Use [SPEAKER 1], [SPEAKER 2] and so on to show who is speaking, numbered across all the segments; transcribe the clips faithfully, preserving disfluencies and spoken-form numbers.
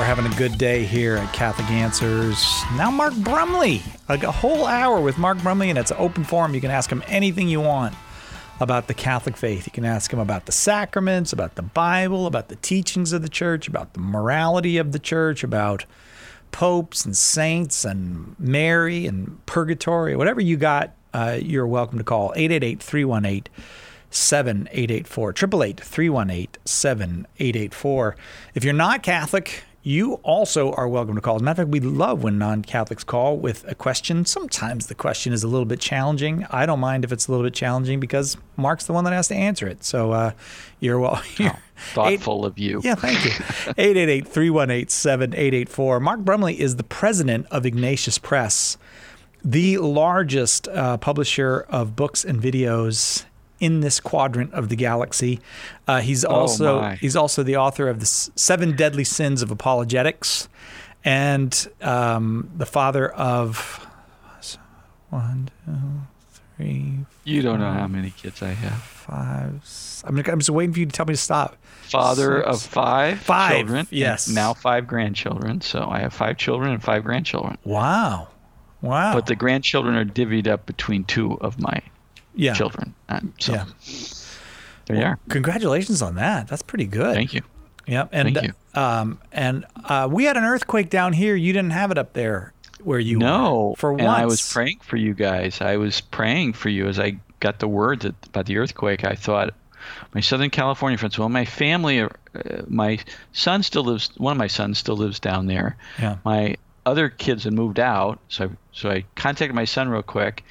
[SPEAKER 1] we're having a good day here at Catholic Answers. Now Mark Brumley, like a whole hour with Mark Brumley, and it's an open forum. You can ask him anything you want about the Catholic faith. You can ask him about the sacraments, about the Bible, about the teachings of the church, about the morality of the church, about popes and saints and Mary and purgatory. Whatever you got, uh, you're welcome to call eight eight eight, three one eight, seven eight eight four, eight eight eight, three one eight, seven eight eight four. If you're not Catholic, you also are welcome to call. As a matter of fact, we love when non-Catholics call with a question. Sometimes the question is a little bit challenging. I don't mind if it's a little bit challenging because Mark's the one that has to answer it. So uh, you're well. You're,
[SPEAKER 2] oh, thoughtful eight, of you.
[SPEAKER 1] Yeah, thank you. eight eight eight, three one eight, seven eight eight four. Mark Brumley is the president of Ignatius Press, the largest uh, publisher of books and videos in this quadrant of the galaxy. Uh, he's also
[SPEAKER 2] oh
[SPEAKER 1] he's also the author of the Seven Deadly Sins of Apologetics, and um, the father of one, two, three.
[SPEAKER 2] You don't know how many kids I have.
[SPEAKER 1] Five. I'm, I'm just waiting for you to tell me to stop.
[SPEAKER 2] Father
[SPEAKER 1] Six.
[SPEAKER 2] of five,
[SPEAKER 1] five
[SPEAKER 2] children.
[SPEAKER 1] Yes.
[SPEAKER 2] And now five grandchildren. So I have five children and five grandchildren.
[SPEAKER 1] Wow. Wow.
[SPEAKER 2] But the grandchildren are divvied up between two of my
[SPEAKER 1] yeah.
[SPEAKER 2] children. Um, so
[SPEAKER 1] yeah.
[SPEAKER 2] There you
[SPEAKER 1] well,
[SPEAKER 2] are.
[SPEAKER 1] Congratulations on that. That's pretty good.
[SPEAKER 2] Thank you.
[SPEAKER 1] Yep. And,
[SPEAKER 2] Thank you.
[SPEAKER 1] Um, and uh, we had an earthquake down here. You didn't have it up there where you
[SPEAKER 2] no,
[SPEAKER 1] were. For
[SPEAKER 2] and
[SPEAKER 1] once.
[SPEAKER 2] I was praying for you guys. I was praying for you as I got the word that, about the earthquake. I thought, my Southern California friends, well, my family, uh, my son still lives, one of my sons still lives down there.
[SPEAKER 1] Yeah.
[SPEAKER 2] My other kids had moved out, so I, so I contacted my son real quick,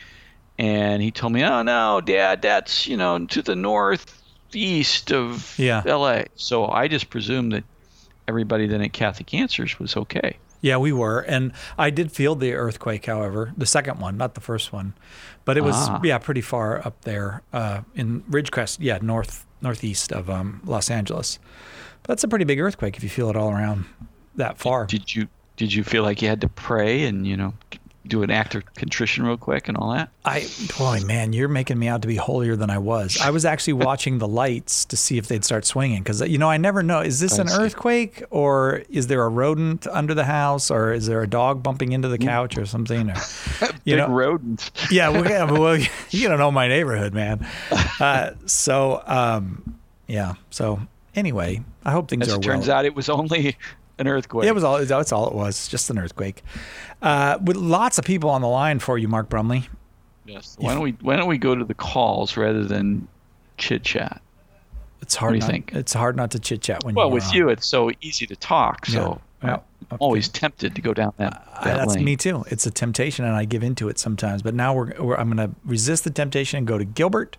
[SPEAKER 2] and he told me, oh, no, Dad, that's, you know, to the northeast of
[SPEAKER 1] yeah.
[SPEAKER 2] L A. So I just presumed that everybody then at Catholic Answers was okay.
[SPEAKER 1] Yeah, we were. And I did feel the earthquake, however, the second one, not the first one. But it was,
[SPEAKER 2] ah.
[SPEAKER 1] yeah, pretty far up there uh, in Ridgecrest, yeah, north northeast of um, Los Angeles. But that's a pretty big earthquake if you feel it all around that far.
[SPEAKER 2] Did, did you did you feel like you had to pray and, you know, do an act of contrition real quick and all that?
[SPEAKER 1] I, boy, man, you're making me out to be holier than I was. I was actually watching the lights to see if they'd start swinging because, you know, I never know. Is this
[SPEAKER 2] I
[SPEAKER 1] an
[SPEAKER 2] see.
[SPEAKER 1] earthquake or is there a rodent under the house or is there a dog bumping into the couch or something? Or, you
[SPEAKER 2] Big
[SPEAKER 1] know,
[SPEAKER 2] rodents.
[SPEAKER 1] yeah, well, well, you don't know my neighborhood, man. Uh, so, um, yeah. So anyway, I hope things
[SPEAKER 2] As
[SPEAKER 1] are
[SPEAKER 2] it turns
[SPEAKER 1] well.
[SPEAKER 2] out, it was only an earthquake.
[SPEAKER 1] It was all. That's all it was. Just an earthquake. Uh, with lots of people on the line for you, Mark Brumley.
[SPEAKER 2] Yes. Why don't we Why don't we go to the calls rather than chit chat?
[SPEAKER 1] It's hard.
[SPEAKER 2] What do you
[SPEAKER 1] not,
[SPEAKER 2] think?
[SPEAKER 1] It's hard not to chit chat when.
[SPEAKER 2] Well,
[SPEAKER 1] you're
[SPEAKER 2] with
[SPEAKER 1] on.
[SPEAKER 2] you, it's so easy to talk. So
[SPEAKER 1] Yeah. Yeah.
[SPEAKER 2] I'm
[SPEAKER 1] Okay.
[SPEAKER 2] always tempted to go down that.
[SPEAKER 1] Uh,
[SPEAKER 2] that
[SPEAKER 1] that's
[SPEAKER 2] lane.
[SPEAKER 1] me too. It's a temptation, and I give into it sometimes. But now we're, we're I'm going to resist the temptation and go to Gilbert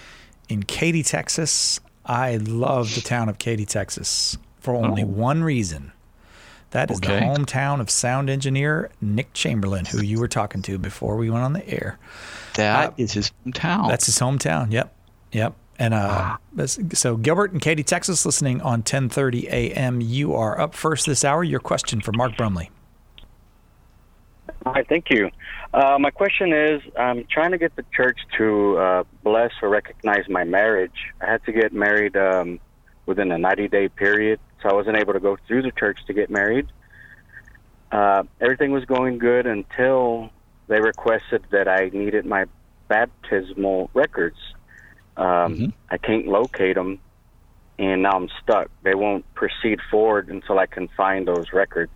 [SPEAKER 1] in Katy, Texas. I love the town of Katy, Texas for only
[SPEAKER 2] Oh.
[SPEAKER 1] one reason. That is
[SPEAKER 2] Okay.
[SPEAKER 1] the hometown of sound engineer Nick Chamberlain, who you were talking to before we went on the air.
[SPEAKER 2] That
[SPEAKER 1] Uh,
[SPEAKER 2] is his hometown.
[SPEAKER 1] That's his hometown. Yep. Yep. And uh, that's- so Gilbert in Katy, Texas, listening on ten thirty a.m. You are up first this hour. Your question for Mark Brumley.
[SPEAKER 3] Hi, thank you. Uh, my question is, I'm trying to get the church to uh, bless or recognize my marriage. I had to get married um, within a ninety-day period, so I wasn't able to go through the church to get married. Uh, everything was going good until they requested that I needed my baptismal records. Um,
[SPEAKER 2] Mm-hmm.
[SPEAKER 3] I can't locate them, and now I'm stuck. They won't proceed forward until I can find those records.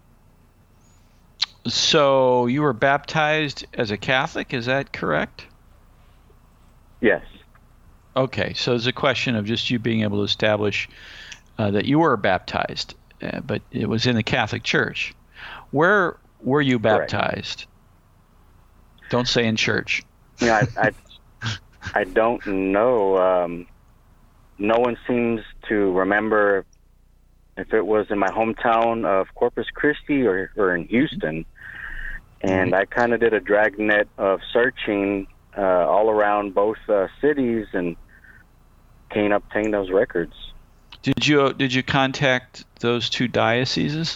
[SPEAKER 2] So you were baptized as a Catholic, is that correct?
[SPEAKER 3] Yes.
[SPEAKER 2] Okay, so it's a question of just you being able to establish uh, that you were baptized, uh, but it was in the Catholic Church. Where were you
[SPEAKER 3] Correct.
[SPEAKER 2] baptized? Don't say in church.
[SPEAKER 3] You know, I, I, I don't know. Um, no one seems to remember if it was in my hometown of Corpus Christi or, or in Houston. And I kind of did a dragnet of searching uh, all around both uh, cities and can't obtain those records.
[SPEAKER 2] Did you did you contact those two dioceses?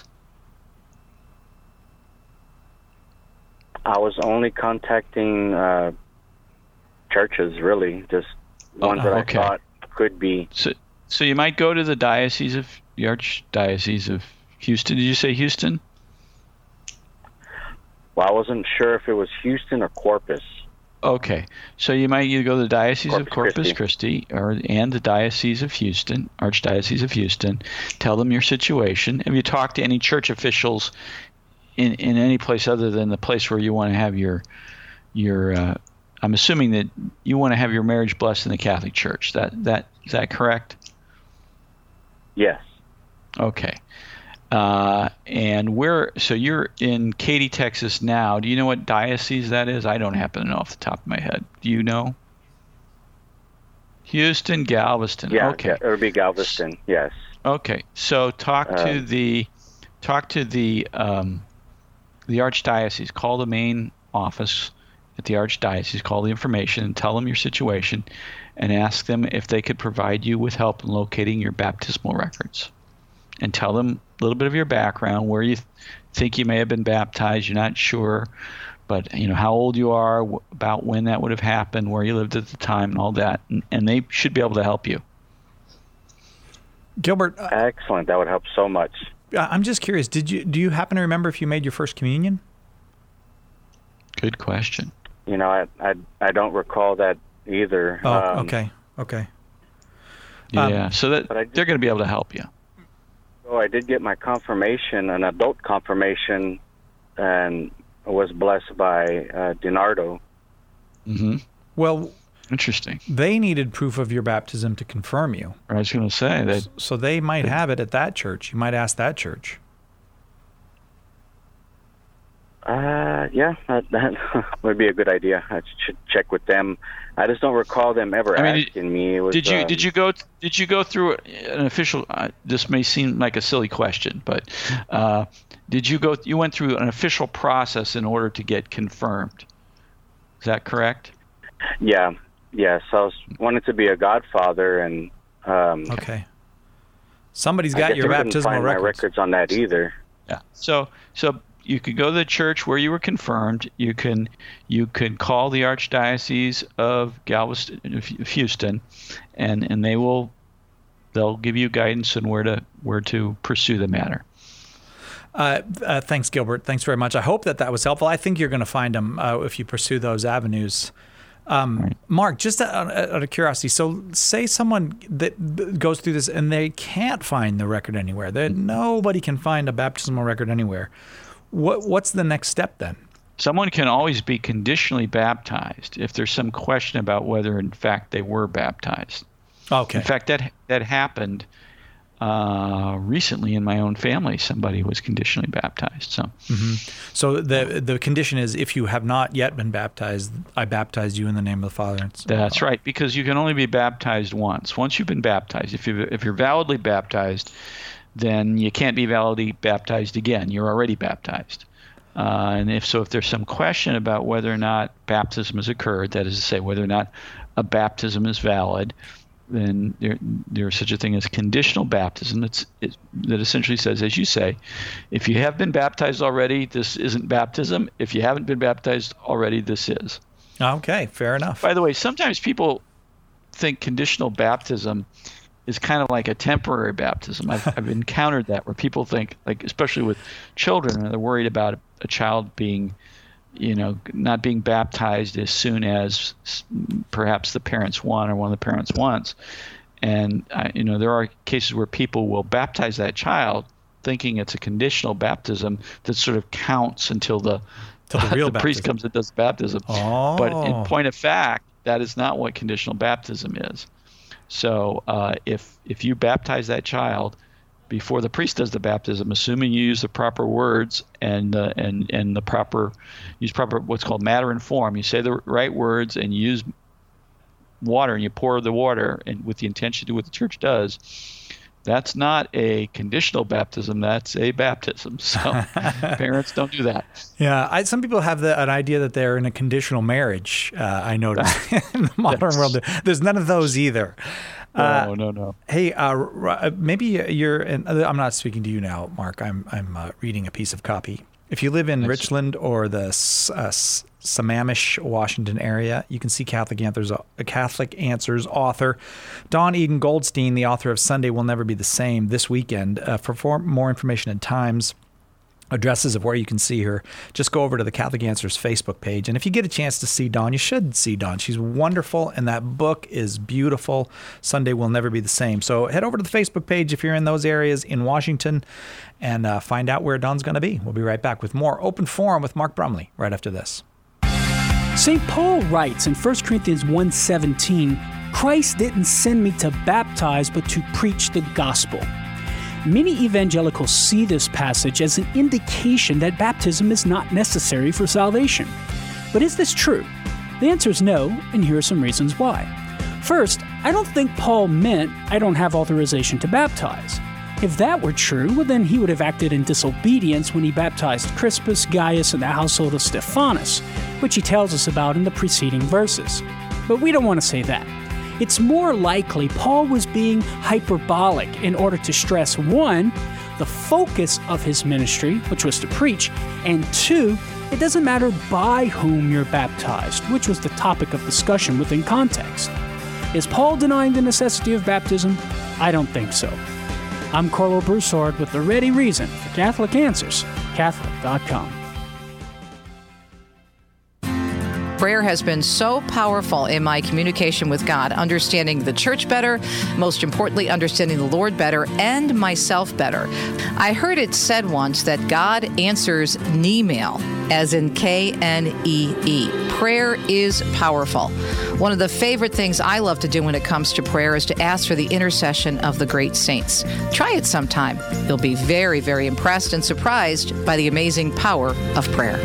[SPEAKER 3] I was only contacting uh, churches, really, just ones
[SPEAKER 2] Oh,
[SPEAKER 3] that
[SPEAKER 2] okay.
[SPEAKER 3] I thought could be.
[SPEAKER 2] So so you might go to the diocese of the Archdiocese of Houston. Did you say Houston?
[SPEAKER 3] Well, I wasn't sure if it was Houston or Corpus.
[SPEAKER 2] Okay, so you might either go to the Diocese
[SPEAKER 3] Corpus
[SPEAKER 2] of Corpus
[SPEAKER 3] Christi.
[SPEAKER 2] Christi, or and the Diocese of Houston, Archdiocese of Houston. Tell them your situation. Have you talked to any church officials in, in any place other than the place where you want to have your your? Uh, I'm assuming that you want to have your marriage blessed in the Catholic Church. That that is that correct?
[SPEAKER 3] Yes.
[SPEAKER 2] Okay. Uh, and where, so you're in Katy, Texas now. Do you know what diocese that is? I don't happen to know off the top of my head. Do you know? Houston, Galveston.
[SPEAKER 3] Yeah,
[SPEAKER 2] Okay.
[SPEAKER 3] yeah, it would be Galveston, yes.
[SPEAKER 2] Okay. So talk to
[SPEAKER 3] Um,
[SPEAKER 2] the, talk to the, um, the Archdiocese. Call the main office at the Archdiocese. Call the information and tell them your situation and ask them if they could provide you with help in locating your baptismal records. And tell them a little bit of your background, where you th- think you may have been baptized. You're not sure, but you know how old you are, wh- about when that would have happened, where you lived at the time, and all that. And, and they should be able to help you.
[SPEAKER 1] Gilbert, uh,
[SPEAKER 3] Excellent. That would help so much.
[SPEAKER 1] I'm just curious. Did you do you happen to remember if you made your first communion?
[SPEAKER 2] Good question.
[SPEAKER 3] You know, I I, I don't recall that either.
[SPEAKER 1] Oh,
[SPEAKER 3] Um,
[SPEAKER 1] okay, okay. Um,
[SPEAKER 2] Yeah, so that
[SPEAKER 3] but I just-
[SPEAKER 2] they're going to be able to help you.
[SPEAKER 3] So I did get my confirmation, an adult confirmation, and was blessed by uh, DiNardo.
[SPEAKER 2] Mm-hmm.
[SPEAKER 1] Well,
[SPEAKER 2] Interesting.
[SPEAKER 1] they needed proof of your baptism to confirm you,
[SPEAKER 2] I was going to say that.
[SPEAKER 1] so they might have it at that church. You might ask that church.
[SPEAKER 3] Uh, yeah, that, that would be a good idea. I should check with them. I just don't recall them ever
[SPEAKER 2] I mean, did-
[SPEAKER 3] asking me. It was,
[SPEAKER 2] Did you
[SPEAKER 3] um,
[SPEAKER 2] did you go did you go through an official? Uh, this may seem like a silly question, but uh, did you go? You went through an official process in order to get confirmed. Is that correct?
[SPEAKER 3] Yeah, yeah. So I was, wanted to be a godfather, and um,
[SPEAKER 1] Okay. Somebody's
[SPEAKER 3] I
[SPEAKER 1] got
[SPEAKER 3] guess
[SPEAKER 1] your
[SPEAKER 3] I couldn't
[SPEAKER 1] baptismal
[SPEAKER 3] find
[SPEAKER 1] records.
[SPEAKER 3] my records on that either.
[SPEAKER 2] Yeah. So so you could go to the church where you were confirmed. You can you can call the Archdiocese of Galveston, of Houston, and and they will they'll give you guidance on where to where to pursue the matter.
[SPEAKER 1] Uh, uh, thanks, Gilbert. Thanks very much. I hope that that was helpful. I think you're going to find them uh, if you pursue those avenues. Um,
[SPEAKER 2] Right.
[SPEAKER 1] Mark, just out, out of curiosity, so say someone that goes through this and they can't find the record anywhere. That nobody can find a baptismal record anywhere. What what's the next step then?
[SPEAKER 2] Someone can always be conditionally baptized if there's some question about whether, in fact, they were baptized.
[SPEAKER 1] Okay.
[SPEAKER 2] In fact, that that happened uh, recently in my own family. Somebody was conditionally baptized. So,
[SPEAKER 1] So the the condition is if you have not yet been baptized, I baptize you in the name of the Father. And Son.
[SPEAKER 2] that's right, because you can only be baptized once. Once you've been baptized, if you if you're validly baptized, then you can't be validly baptized again. You're already baptized. Uh, and if so, if there's some question about whether or not baptism has occurred, that is to say, whether or not a baptism is valid, then there there's such a thing as conditional baptism. That's it, that essentially says, as you say, if you have been baptized already, this isn't baptism. If you haven't been baptized already, this is.
[SPEAKER 1] Okay, fair enough.
[SPEAKER 2] By the way, sometimes people think conditional baptism is kind of like a temporary baptism. I've, I've encountered that where people think, like, especially with children, they're worried about a, a child being, you know, not being baptized as soon as s- perhaps the parents want or one of the parents wants. And, uh, you know, there are cases where people will baptize that child thinking it's a conditional baptism that sort of counts until the,
[SPEAKER 1] Till the real
[SPEAKER 2] priest
[SPEAKER 1] baptism.
[SPEAKER 2] comes and does baptism.
[SPEAKER 1] Oh.
[SPEAKER 2] But in point of fact, that is not what conditional baptism is. So uh, if if you baptize that child before the priest does the baptism, assuming you use the proper words and uh, and and the proper use proper what's called matter and form, you say the right words and you use water and you pour the water and with the intention to do what the church does, that's not a conditional baptism. That's a baptism. So parents, don't do that.
[SPEAKER 1] Yeah, I, some people have the, an idea that they're in a conditional marriage. Uh, I notice in the modern
[SPEAKER 2] Yes.
[SPEAKER 1] world, there's none of those either. Uh,
[SPEAKER 2] No, no, no.
[SPEAKER 1] Hey, uh, r- uh, maybe you're. And I'm not speaking to you now, Mark. I'm I'm uh, reading a piece of copy If you live in
[SPEAKER 2] That's-
[SPEAKER 1] Richland or the uh, Sammamish, Washington area, you can see Catholic Answers, a Catholic Answers author, Dawn Eden Goldstein, the author of Sunday Will Never Be the Same, this weekend. Uh, for more information and times, addresses of where you can see her, just go over to the Catholic Answers Facebook page. And if you get a chance to see Dawn, you should see Dawn. She's wonderful, and that book is beautiful. Sunday Will Never Be the Same. So head over to the Facebook page if you're in those areas in Washington and uh, find out where Dawn's going to be. We'll be right back with more Open Forum with Mark Brumley right after this.
[SPEAKER 4] Saint Paul writes in First Corinthians one seventeen, Christ didn't send me to baptize, but to preach the gospel. Many evangelicals see this passage as an indication that baptism is not necessary for salvation. But is this true? The answer is no, and here are some reasons why. First, I don't think Paul meant I don't have authorization to baptize. If that were true, well then he would have acted in disobedience when he baptized Crispus, Gaius, and the household of Stephanas, which he tells us about in the preceding verses. But we don't want to say that. It's more likely Paul was being hyperbolic in order to stress, one, the focus of his ministry, which was to preach, and two, it doesn't matter by whom you're baptized, which was the topic of discussion within context. Is Paul denying the necessity of baptism? I don't think so. I'm Carlo Broussard with the ready reason for Catholic Answers, Catholic dot com.
[SPEAKER 5] Prayer has been so powerful in my communication with God, understanding the church better, most importantly, understanding the Lord better, and myself better. I heard it said once that God answers Knee-mail, as in K N E E. Prayer is powerful. One of the favorite things I love to do when it comes to prayer is to ask for the intercession of the great saints. Try it sometime. You'll be very, very impressed and surprised by the amazing power of prayer.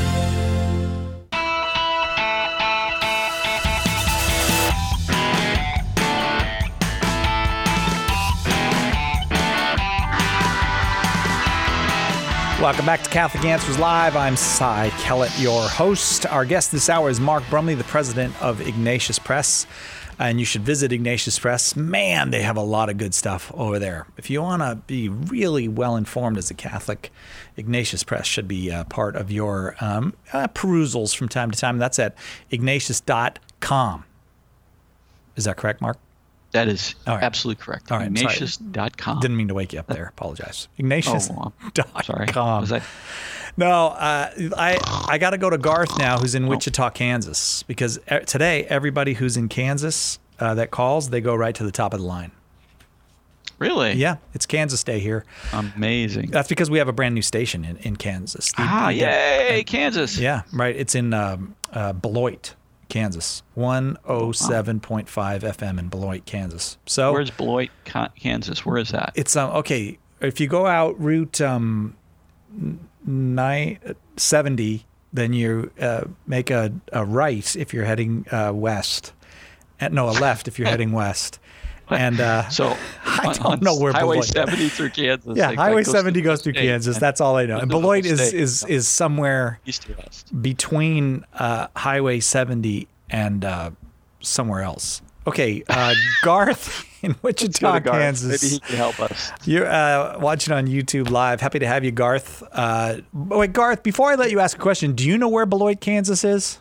[SPEAKER 1] Welcome back to Catholic Answers Live. I'm Cy Kellett, your host. Our guest this hour is Mark Brumley, the president of Ignatius Press. And you should visit Ignatius Press. Man, they have a lot of good stuff over there. If you want to be really well informed as a Catholic, Ignatius Press should be a part of your um, uh, perusals from time to time. That's at ignatius dot com. Is that correct, Mark?
[SPEAKER 2] That is
[SPEAKER 1] right.
[SPEAKER 2] absolutely correct.
[SPEAKER 1] All right,
[SPEAKER 2] Ignatius dot com.
[SPEAKER 1] Didn't mean to wake you up there. Apologize. Ignatius dot com.
[SPEAKER 2] Oh, sorry. Was I...
[SPEAKER 1] No, uh, I I got to go to Garth now, who's in Wichita, Kansas, because today everybody who's in Kansas uh, that calls, they go right to the top of the line.
[SPEAKER 2] Really?
[SPEAKER 1] Yeah, it's Kansas Day here.
[SPEAKER 2] Amazing.
[SPEAKER 1] That's because we have a brand new station in, in Kansas. The,
[SPEAKER 2] ah,
[SPEAKER 1] the,
[SPEAKER 2] yay,
[SPEAKER 1] and,
[SPEAKER 2] Kansas.
[SPEAKER 1] Yeah, right. It's in um, uh, Beloit, Kansas. one oh seven point five F M in Beloit, Kansas. So
[SPEAKER 2] where's Beloit, Kansas? Where is that?
[SPEAKER 1] It's um, okay. If you go out Route um, nine seventy, then you uh, make a, a right if you're heading uh, west. And, no, a left if you're heading west. And uh,
[SPEAKER 2] so
[SPEAKER 1] I
[SPEAKER 2] on,
[SPEAKER 1] don't
[SPEAKER 2] on
[SPEAKER 1] know where
[SPEAKER 2] Highway
[SPEAKER 1] Beloit.
[SPEAKER 2] seventy through Kansas.
[SPEAKER 1] Yeah,
[SPEAKER 2] like,
[SPEAKER 1] Highway
[SPEAKER 2] like
[SPEAKER 1] seventy goes through
[SPEAKER 2] state.
[SPEAKER 1] Kansas. That's all I know. And Beloit is, is is somewhere
[SPEAKER 2] east to west
[SPEAKER 1] between uh, Highway seventy and uh, somewhere else. Okay, uh, Garth in Wichita,
[SPEAKER 2] Garth.
[SPEAKER 1] Kansas.
[SPEAKER 2] Maybe he can help us.
[SPEAKER 1] You're uh, watching on YouTube Live. Happy to have you, Garth. Uh, wait, Garth, before I let you ask a question, do you know where Beloit, Kansas is?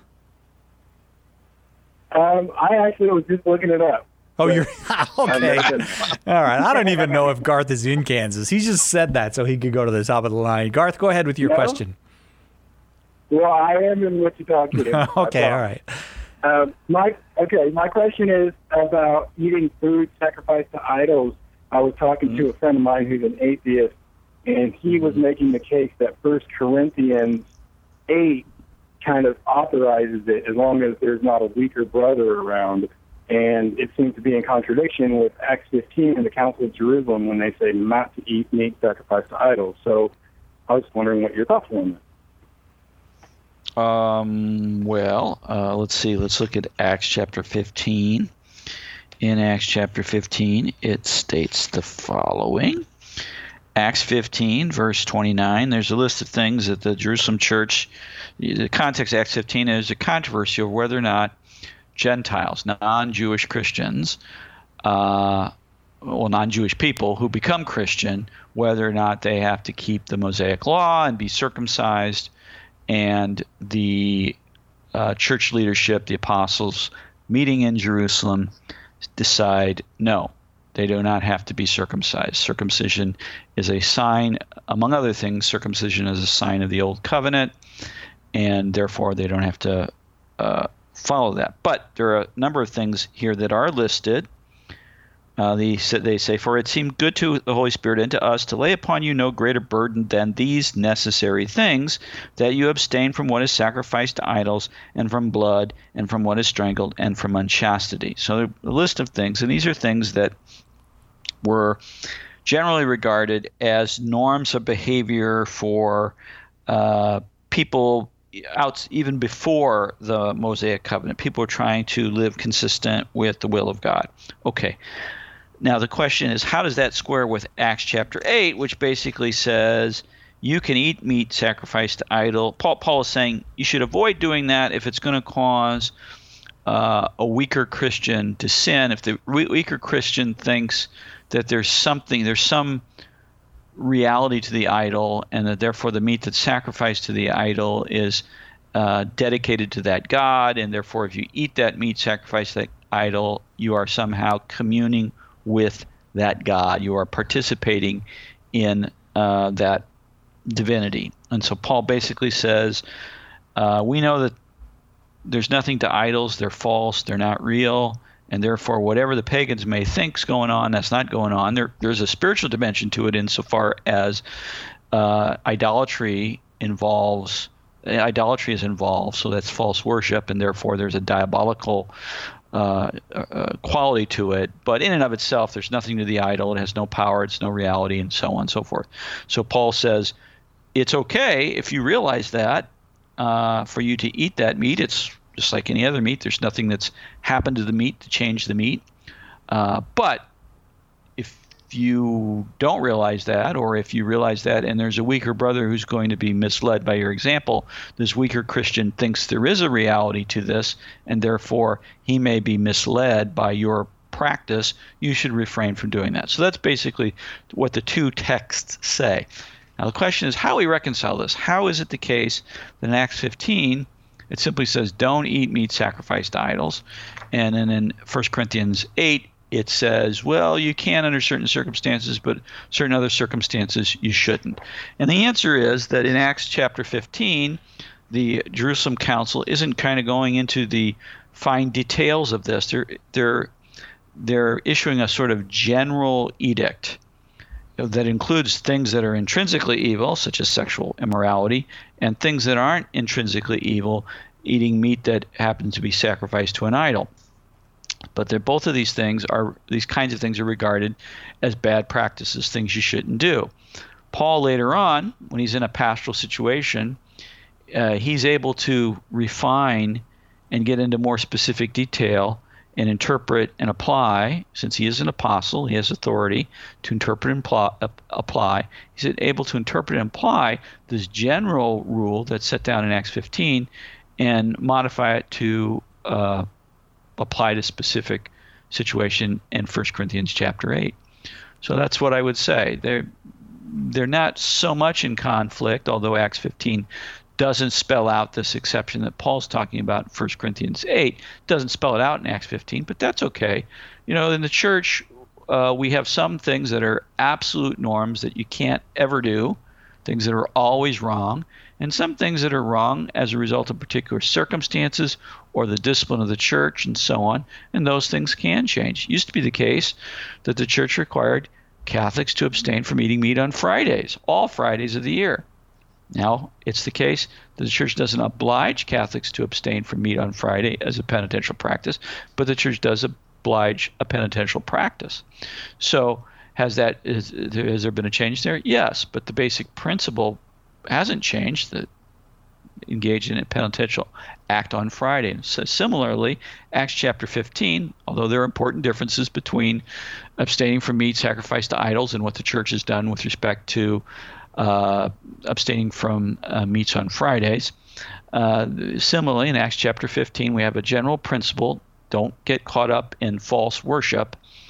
[SPEAKER 6] Um, I actually was just looking it up.
[SPEAKER 1] Oh, you're okay. All right. I don't even know if Garth is in Kansas. He just said that so he could go to the top of the line. Garth, go ahead with your
[SPEAKER 6] no?
[SPEAKER 1] question.
[SPEAKER 6] Well, I am in Wichita, Kansas.
[SPEAKER 1] Okay, all right.
[SPEAKER 6] Um, my okay. My question is about eating food sacrificed to idols. I was talking mm-hmm. to a friend of mine who's an atheist, and he was making the case that First Corinthians eight kind of authorizes it as long as there's not a weaker brother around. And it seems to be in contradiction with Acts fifteen in the Council of Jerusalem when they say not to eat meat sacrificed to idols. So I was wondering what your thoughts were on that.
[SPEAKER 2] Um, well, uh, let's see. Let's look at Acts chapter fifteen. In Acts chapter fifteen, it states the following. Acts fifteen, verse twenty-nine, there's a list of things that the Jerusalem church, the context of Acts fifteen is a controversy over whether or not Gentiles, non-Jewish Christians, uh, well, non-Jewish people who become Christian, whether or not they have to keep the Mosaic law and be circumcised, and the uh, church leadership, the apostles meeting in Jerusalem, decide no, they do not have to be circumcised. Circumcision is a sign, among other things, circumcision is a sign of the old covenant, and therefore they don't have to uh, follow that. But there are a number of things here that are listed. Uh, they, they say, for it seemed good to the Holy Spirit and to us to lay upon you no greater burden than these necessary things, that you abstain from what is sacrificed to idols, and from blood, and from what is strangled, and from unchastity. So a list of things, and these are things that were generally regarded as norms of behavior for uh, people out even before the Mosaic covenant. People were trying to live consistent with the will of God. Okay. Now, the question is, how does that square with Acts chapter eight, which basically says you can eat meat sacrificed to idol? Paul, Paul is saying you should avoid doing that if it's going to cause uh, a weaker Christian to sin. If the weaker Christian thinks that there's something, there's some reality to the idol, and that therefore the meat that's sacrificed to the idol is uh, dedicated to that God, and therefore if you eat that meat sacrificed to that idol, you are somehow communing with that God. You are participating in uh, that divinity. And so Paul basically says, uh, we know that there's nothing to idols. They're false. They're not real. And therefore, whatever the pagans may think's going on, that's not going on. There, there's a spiritual dimension to it insofar as uh, idolatry involves, idolatry is involved. So that's false worship. And therefore, there's a diabolical Uh, uh, quality to it, but in and of itself, there's nothing to the idol. It has no power, it's no reality, and so on and so forth. So Paul says it's okay if you realize that uh, for you to eat that meat. It's just like any other meat. There's nothing that's happened to the meat to change the meat. Uh, but if you don't realize that, or if you realize that and there's a weaker brother who's going to be misled by your example, this weaker Christian thinks there is a reality to this, and therefore he may be misled by your practice, you should refrain from doing that. So that's basically what the two texts say. Now the question is how we reconcile this. How is it the case that in Acts fifteen, it simply says don't eat meat sacrificed to idols, and then in First Corinthians eight, it says, well, you can under certain circumstances, but certain other circumstances you shouldn't. And the answer is that in Acts chapter fifteen, the Jerusalem Council isn't kind of going into the fine details of this. They're they're they're issuing a sort of general edict that includes things that are intrinsically evil, such as sexual immorality, and things that aren't intrinsically evil, eating meat that happens to be sacrificed to an idol. But they're, both of these things are these kinds of things are regarded as bad practices, things you shouldn't do. Paul later on, when he's in a pastoral situation, uh, he's able to refine and get into more specific detail and interpret and apply. Since he is an apostle, he has authority to interpret and pl- apply. He's able to interpret and apply this general rule that's set down in Acts fifteen and modify it to uh, apply to specific situation in First Corinthians chapter eight. So that's what I would say. They're, they're not so much in conflict, although Acts fifteen doesn't spell out this exception that Paul's talking about in First Corinthians eight. Doesn't spell it out in Acts fifteen, but that's okay. You know, in the church, uh, we have some things that are absolute norms that you can't ever do, things that are always wrong, and some things that are wrong as a result of particular circumstances or the discipline of the church and so on, and those things can change. It used to be the case that the church required Catholics to abstain from eating meat on Fridays, all Fridays of the year. Now, it's the case that the church doesn't oblige Catholics to abstain from meat on Friday as a penitential practice, but the church does oblige a penitential practice. So has that is, has there been a change there? Yes, but the basic principle hasn't changed, that engage in a penitential act on Friday. And so similarly, Acts chapter fifteen, although there are important differences between abstaining from meat sacrificed to idols and what the church has done with respect to uh, abstaining from uh, meats on Fridays, uh, similarly in Acts chapter fifteen, we have a general principle: don't get caught up in false worship.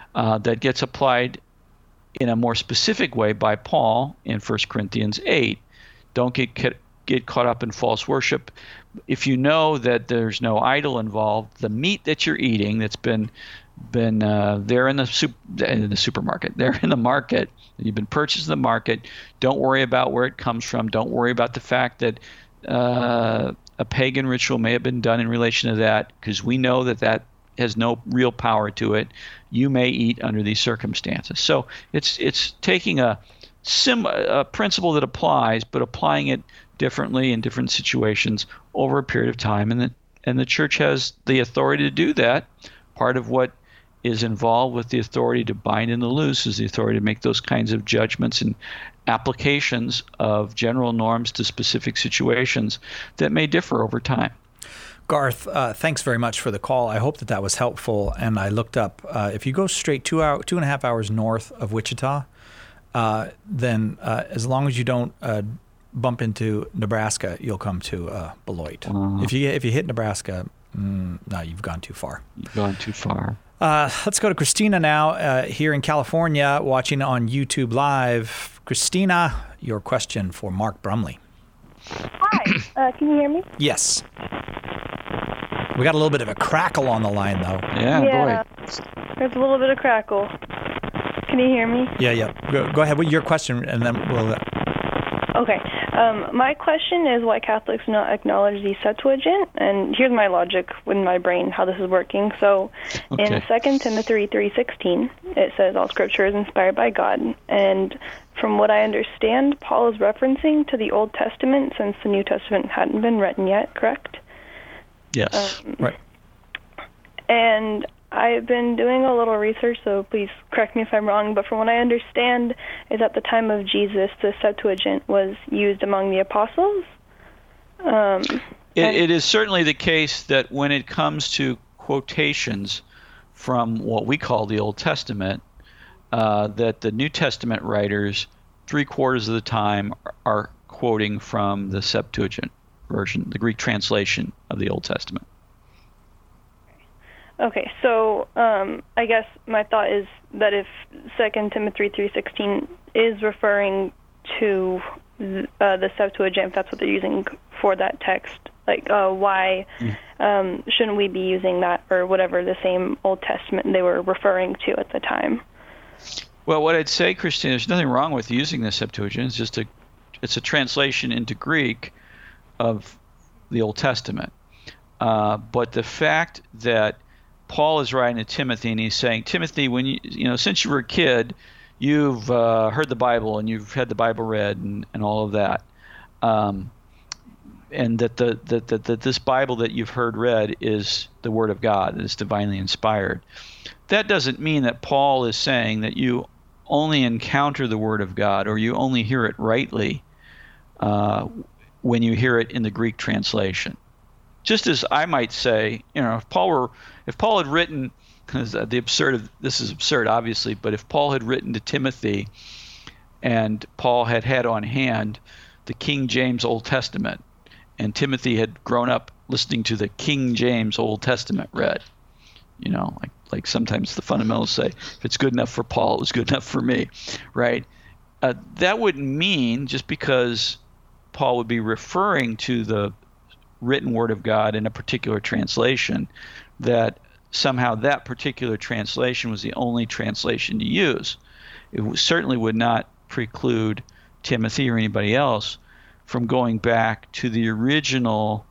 [SPEAKER 2] uh, that gets applied in a more specific way by Paul in First Corinthians eight. Don't get get caught up in false worship. If you know that there's no idol involved, the meat that you're eating that's been been uh, there in the super, in the supermarket, there in the market, you've been purchased in the market. Don't worry about where it comes from. Don't worry about the fact that uh, a pagan ritual may have been done in relation to that, because we know that that has no real power to it. You may eat under these circumstances. So it's it's taking a sim a principle that applies, but applying it differently in different situations over a period of time, and the and the church has the authority to do that. Part of what is involved with the authority to bind and to loose is the authority to make those kinds of judgments and applications of general norms to specific situations that may differ over time.
[SPEAKER 1] Garth, uh, thanks very much for the call. I hope that that was helpful. And I looked up, uh, if you go straight two hour, two and a half hours north of Wichita, uh, then uh, as long as you don't uh, bump into Nebraska, you'll come to uh, Beloit. Uh, if you if you hit Nebraska, mm, no, you've gone too far.
[SPEAKER 2] You've gone too far.
[SPEAKER 1] Uh, let's go to Christina now, uh, here in California, watching on YouTube Live. Christina, your question for Mark Brumley.
[SPEAKER 7] Hi, uh, can you hear me?
[SPEAKER 1] Yes. We got a little bit of a crackle on the line, though.
[SPEAKER 2] Yeah,
[SPEAKER 7] yeah,
[SPEAKER 2] boy.
[SPEAKER 7] There's a little bit of crackle. Can you hear me?
[SPEAKER 1] Yeah, yeah. Go, go ahead with your question, and then we'll... Uh...
[SPEAKER 7] Okay. Um, my question is why Catholics do not acknowledge the Septuagint, and here's my logic in my brain how this is working. So,
[SPEAKER 2] okay.
[SPEAKER 7] In Second Timothy three sixteen, it says all Scripture is inspired by God, and from what I understand, Paul is referencing to the Old Testament since the New Testament hadn't been written yet, correct?
[SPEAKER 2] Yes.
[SPEAKER 7] Um,
[SPEAKER 1] right.
[SPEAKER 7] And I've been doing a little research, so please correct me if I'm wrong, but from what I understand is at the time of Jesus, the Septuagint was used among the apostles. Um,
[SPEAKER 2] it, it is certainly the case that when it comes to quotations from what we call the Old Testament, uh, that the New Testament writers, three quarters of the time, are quoting from the Septuagint version, the Greek translation of the Old Testament.
[SPEAKER 7] Okay, so um, I guess my thought is that if Second Timothy three sixteen is referring to th- uh, the Septuagint, if that's what they're using for that text, like uh, why mm. um, shouldn't we be using that or whatever the same Old Testament they were referring to at the time?
[SPEAKER 2] Well, what I'd say, Christine, there's nothing wrong with using the Septuagint. It's just a, it's a translation into Greek of the Old Testament. Uh, but the fact that Paul is writing to Timothy, and he's saying, Timothy, when you you know, since you were a kid, you've uh, heard the Bible and you've had the Bible read and, and all of that, um, and that the that, that that this Bible that you've heard read is the Word of God, that is divinely inspired. That doesn't mean that Paul is saying that you only encounter the Word of God or you only hear it rightly uh, when you hear it in the Greek translation. Just as I might say, you know, if Paul were, if Paul had written, the absurd of this is absurd, obviously, but if Paul had written to Timothy, and Paul had had on hand the King James Old Testament, and Timothy had grown up listening to the King James Old Testament read, you know, like like sometimes the fundamentals say, if it's good enough for Paul, it was good enough for me, right? Uh, that wouldn't mean just because Paul would be referring to the written Word of God in a particular translation, that somehow that particular translation was the only translation to use. It certainly would not preclude Timothy or anybody else from going back to the original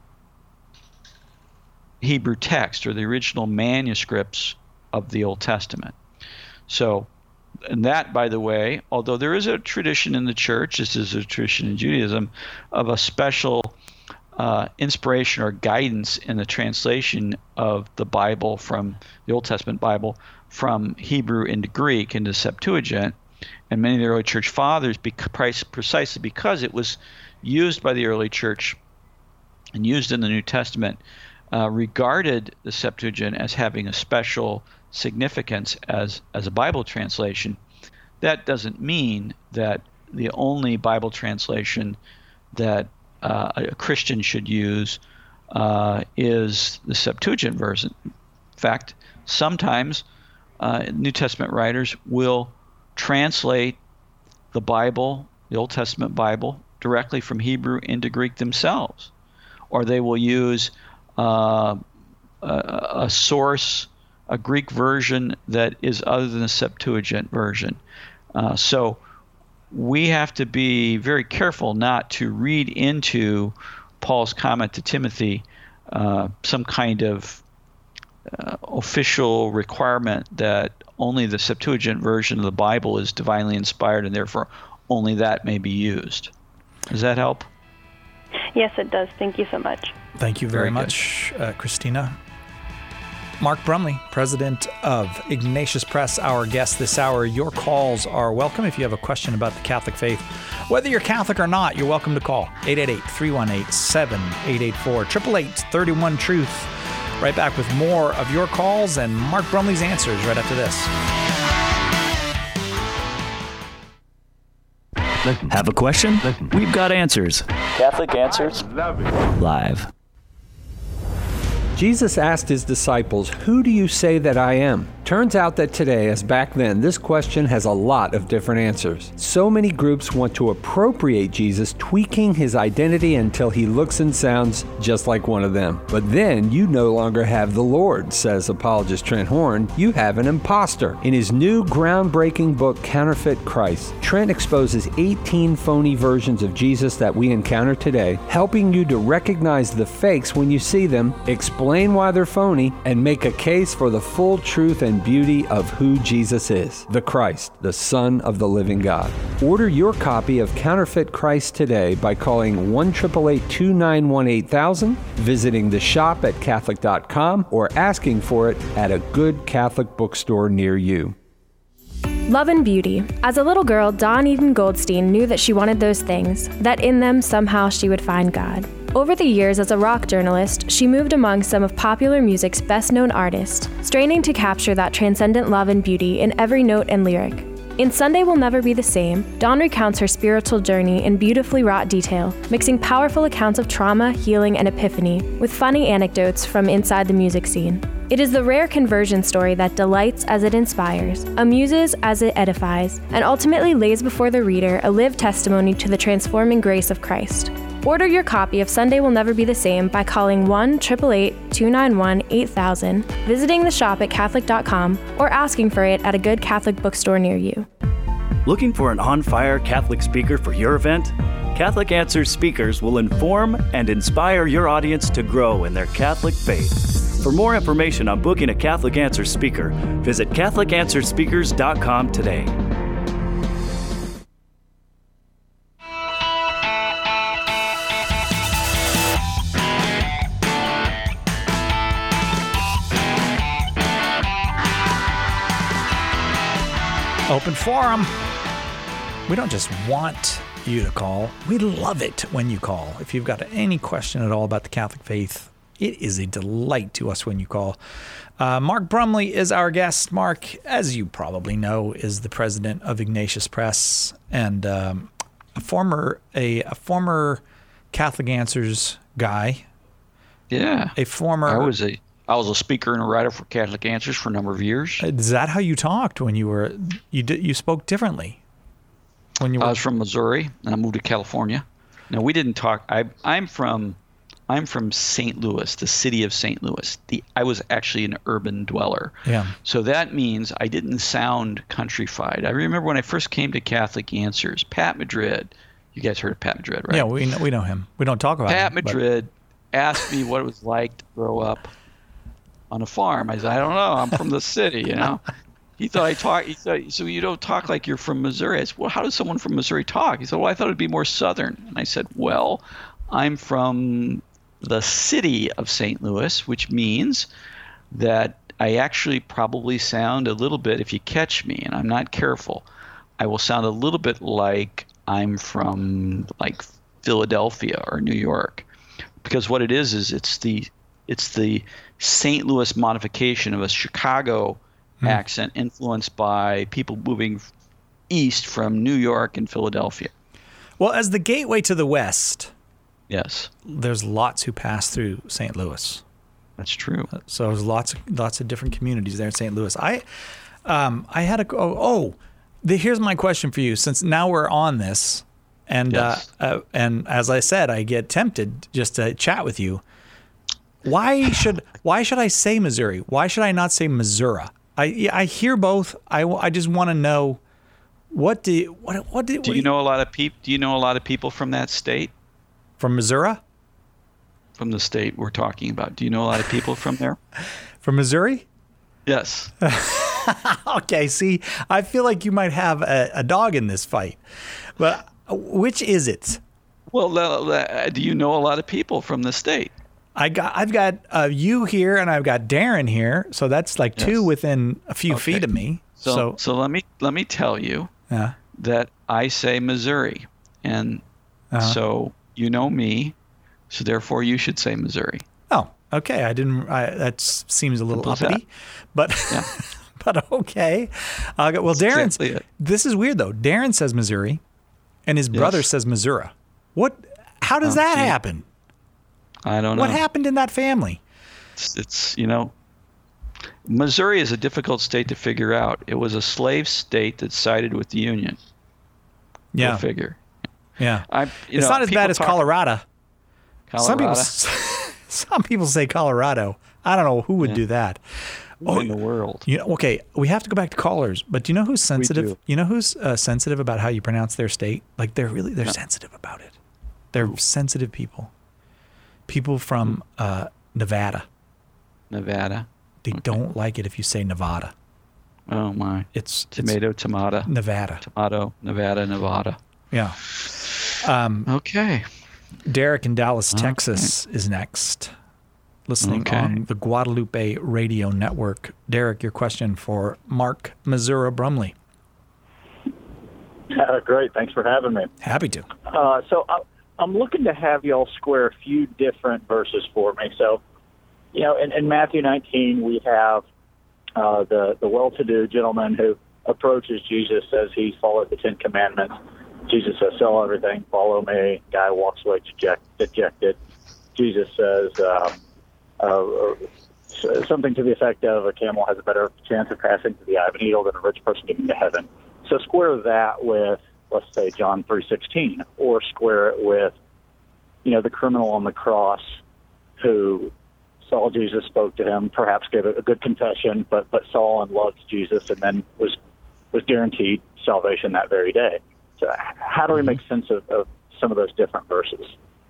[SPEAKER 2] Hebrew text or the original manuscripts of the Old Testament. So, and that, by the way, although there is a tradition in the church, this is a tradition in Judaism, of a special Uh, inspiration or guidance in the translation of the Bible from the Old Testament Bible from Hebrew into Greek into Septuagint, and many of the early church fathers, because, precisely because it was used by the early church and used in the New Testament, uh, regarded the Septuagint as having a special significance as as a Bible translation. That doesn't mean that the only Bible translation that Uh, a Christian should use uh, is the Septuagint version. In fact, sometimes uh, New Testament writers will translate the Bible, the Old Testament Bible, directly from Hebrew into Greek themselves, or they will use uh, a, a source, a Greek version that is other than the Septuagint version. Uh, so we have to be very careful not to read into Paul's comment to Timothy uh, some kind of uh, official requirement that only the Septuagint version of the Bible is divinely inspired and therefore only that may be used. Does that help?
[SPEAKER 7] Yes, it does. Thank you so much.
[SPEAKER 1] Thank you very, very much, uh, Christina. Mark Brumley, president of Ignatius Press, our guest this hour. Your calls are welcome if you have a question about the Catholic faith. Whether you're Catholic or not, you're welcome to call eight eight eight, three one eight, seven eight eight four, eight eight eight, three one, truth. Right back with more of your calls and Mark Brumley's answers right after this.
[SPEAKER 8] Have a question? We've got answers. Catholic Answers Live.
[SPEAKER 9] Jesus asked his disciples, "Who do you say that I am?" Turns out that today, as back then, this question has a lot of different answers. So many groups want to appropriate Jesus, tweaking his identity until he looks and sounds just like one of them. But then you no longer have the Lord, says apologist Trent Horn. You have an imposter. In his new groundbreaking book, Counterfeit Christ, Trent exposes eighteen phony versions of Jesus that we encounter today, helping you to recognize the fakes when you see them, explain why they're phony, and make a case for the full truth and beauty of who Jesus is, the Christ, the Son of the living God. Order your copy of Counterfeit Christ today by calling one eight eight eight, two nine one, eight thousand, visiting the shop at Catholic dot com, or asking for it at a good Catholic bookstore near you.
[SPEAKER 10] Love and beauty. As a little girl, Dawn Eden Goldstein knew that she wanted those things, that in them somehow she would find God. Over the years as a rock journalist, she moved among some of popular music's best-known artists, straining to capture that transcendent love and beauty in every note and lyric. In Sunday Will Never Be the Same, Dawn recounts her spiritual journey in beautifully wrought detail, mixing powerful accounts of trauma, healing, and epiphany with funny anecdotes from inside the music scene. It is the rare conversion story that delights as it inspires, amuses as it edifies, and ultimately lays before the reader a lived testimony to the transforming grace of Christ. Order your copy of Sunday Will Never Be the Same by calling one eight eight eight, two nine one, eight thousand, visiting the shop at Catholic dot com, or asking for it at a good Catholic bookstore near you.
[SPEAKER 8] Looking for an on-fire Catholic speaker for your event? Catholic Answers speakers will inform and inspire your audience to grow in their Catholic faith. For more information on booking a Catholic Answers speaker, visit Catholic Answers Speakers dot com today.
[SPEAKER 1] Open forum. We don't just want you to call. We love it when you call. If you've got any question at all about the Catholic faith, it is a delight to us when you call. Uh, Mark Brumley is our guest. Mark, as you probably know, is the president of Ignatius Press and um, a former a, a former Catholic Answers guy.
[SPEAKER 2] Yeah,
[SPEAKER 1] a former.
[SPEAKER 2] I was a. I was a speaker and a writer for Catholic Answers for a number of years.
[SPEAKER 1] Is that how you talked when you were, you did, you spoke differently? When you were...
[SPEAKER 2] I was from Missouri and I moved to California. No, we didn't talk. I, I'm from, I'm from Saint Louis, the city of Saint Louis. The, I was actually an urban dweller.
[SPEAKER 1] Yeah.
[SPEAKER 2] So that means I didn't sound countrified. I remember when I first came to Catholic Answers, Pat Madrid, you guys heard of Pat Madrid, right?
[SPEAKER 1] Yeah, we know, we know him. We don't talk about
[SPEAKER 2] Pat
[SPEAKER 1] him.
[SPEAKER 2] Pat Madrid but... asked me what it was like to grow up on a farm. I said, I don't know. I'm from the city, you know. He thought I talk. He thought, so you don't talk like you're from Missouri. I said, well, how does someone from Missouri talk? He said, well, I thought it'd be more southern. And I said, well, I'm from the city of Saint Louis, which means that I actually probably sound a little bit, if you catch me and I'm not careful, I will sound a little bit like I'm from like Philadelphia or New York, because what it is is it's the it's the Saint Louis modification of a Chicago mm. accent influenced by people moving east from New York and Philadelphia.
[SPEAKER 1] Well, as the gateway to the West,
[SPEAKER 2] yes,
[SPEAKER 1] there's lots who pass through Saint Louis.
[SPEAKER 2] That's true.
[SPEAKER 1] So there's lots of lots of different communities there in Saint Louis. I um, I had a oh, oh the, here's my question for you. Since now we're on this, and
[SPEAKER 2] Yes.
[SPEAKER 1] uh, uh, and as I said, I get tempted just to chat with you. Why should why should I say Missouri? Why should I not say Missouri? I I hear both. I, I just want to know what do what what do,
[SPEAKER 2] Do
[SPEAKER 1] what
[SPEAKER 2] you know a lot of people? Do you know a lot of people from that state?
[SPEAKER 1] from Missouri?
[SPEAKER 2] From the state we're talking about. Do you know a lot of people from there?
[SPEAKER 1] From Missouri?
[SPEAKER 2] Yes.
[SPEAKER 1] Okay, see, I feel like you might have a, a dog in this fight. But which is it?
[SPEAKER 2] Well, uh, do you know a lot of people from the state?
[SPEAKER 1] I got, I've got uh, you here, and I've got Darren here, so that's like two
[SPEAKER 2] Yes.
[SPEAKER 1] within a few
[SPEAKER 2] Okay.
[SPEAKER 1] feet of me.
[SPEAKER 2] So,
[SPEAKER 1] So,
[SPEAKER 2] so let me let me tell you
[SPEAKER 1] yeah,
[SPEAKER 2] that I say Missouri, and
[SPEAKER 1] Uh-huh.
[SPEAKER 2] so you know me, so therefore you should say Missouri.
[SPEAKER 1] oh, okay. I didn't. I, that s- seems a little
[SPEAKER 2] Simple as
[SPEAKER 1] uppity, but
[SPEAKER 2] Yeah.
[SPEAKER 1] but okay. Uh, well, Darren's.
[SPEAKER 2] exactly it.
[SPEAKER 1] This is weird though. Darren says Missouri, and his brother
[SPEAKER 2] Yes.
[SPEAKER 1] says Missouri. What? How does
[SPEAKER 2] Oh,
[SPEAKER 1] that
[SPEAKER 2] gee.
[SPEAKER 1] happen?
[SPEAKER 2] I don't know.
[SPEAKER 1] What happened in that family?
[SPEAKER 2] It's, it's you know, Missouri is a difficult state to figure out. It was a slave state that sided with the Union. Go
[SPEAKER 1] Yeah,
[SPEAKER 2] figure.
[SPEAKER 1] yeah.
[SPEAKER 2] I, you
[SPEAKER 1] It's
[SPEAKER 2] know,
[SPEAKER 1] not as
[SPEAKER 2] people
[SPEAKER 1] bad as
[SPEAKER 2] talk-
[SPEAKER 1] Colorado. Some people,
[SPEAKER 2] Colorado.
[SPEAKER 1] s- some people say Colorado. I don't know who would
[SPEAKER 2] Yeah.
[SPEAKER 1] do that.
[SPEAKER 2] What in the world?
[SPEAKER 1] You know, okay, we have to go back to callers, but do you know who's sensitive?
[SPEAKER 2] do.
[SPEAKER 1] You know who's uh, sensitive about how you pronounce their state? Like they're really they're
[SPEAKER 2] Yeah.
[SPEAKER 1] sensitive about it. They're sensitive people. People from uh, Nevada.
[SPEAKER 2] Nevada.
[SPEAKER 1] They don't like it if you say Nevada.
[SPEAKER 2] Oh my.
[SPEAKER 1] It's
[SPEAKER 2] Tomato, tomato.
[SPEAKER 1] it's Nevada.
[SPEAKER 2] Tomato, Nevada, Nevada.
[SPEAKER 1] Yeah. Um,
[SPEAKER 2] Okay.
[SPEAKER 1] Derek in Dallas,
[SPEAKER 2] Okay.
[SPEAKER 1] Texas is next. Listening
[SPEAKER 2] Okay.
[SPEAKER 1] on the Guadalupe Radio Network. Derek, your question for Mark Missouri Brumley.
[SPEAKER 11] Uh, great. Thanks for having me.
[SPEAKER 1] Happy to.
[SPEAKER 11] Uh, so I, I'm looking to have y'all square a few different verses for me. So, you know, in, in Matthew nineteen, we have uh, the, the well-to-do gentleman who approaches Jesus, says he followed the Ten Commandments. Jesus says, sell everything, follow me. Guy walks away deject, dejected. Jesus says um, uh, something to the effect of a camel has a better chance of passing through the eye of a needle than a rich person getting to heaven. So square that with, let's say, John three sixteen, or square it with, you know, the criminal on the cross who saw Jesus, spoke to him, perhaps gave a, a good confession, but, but saw and loved Jesus, and then was was guaranteed salvation that very day. So how do we make sense of, of some of those different verses?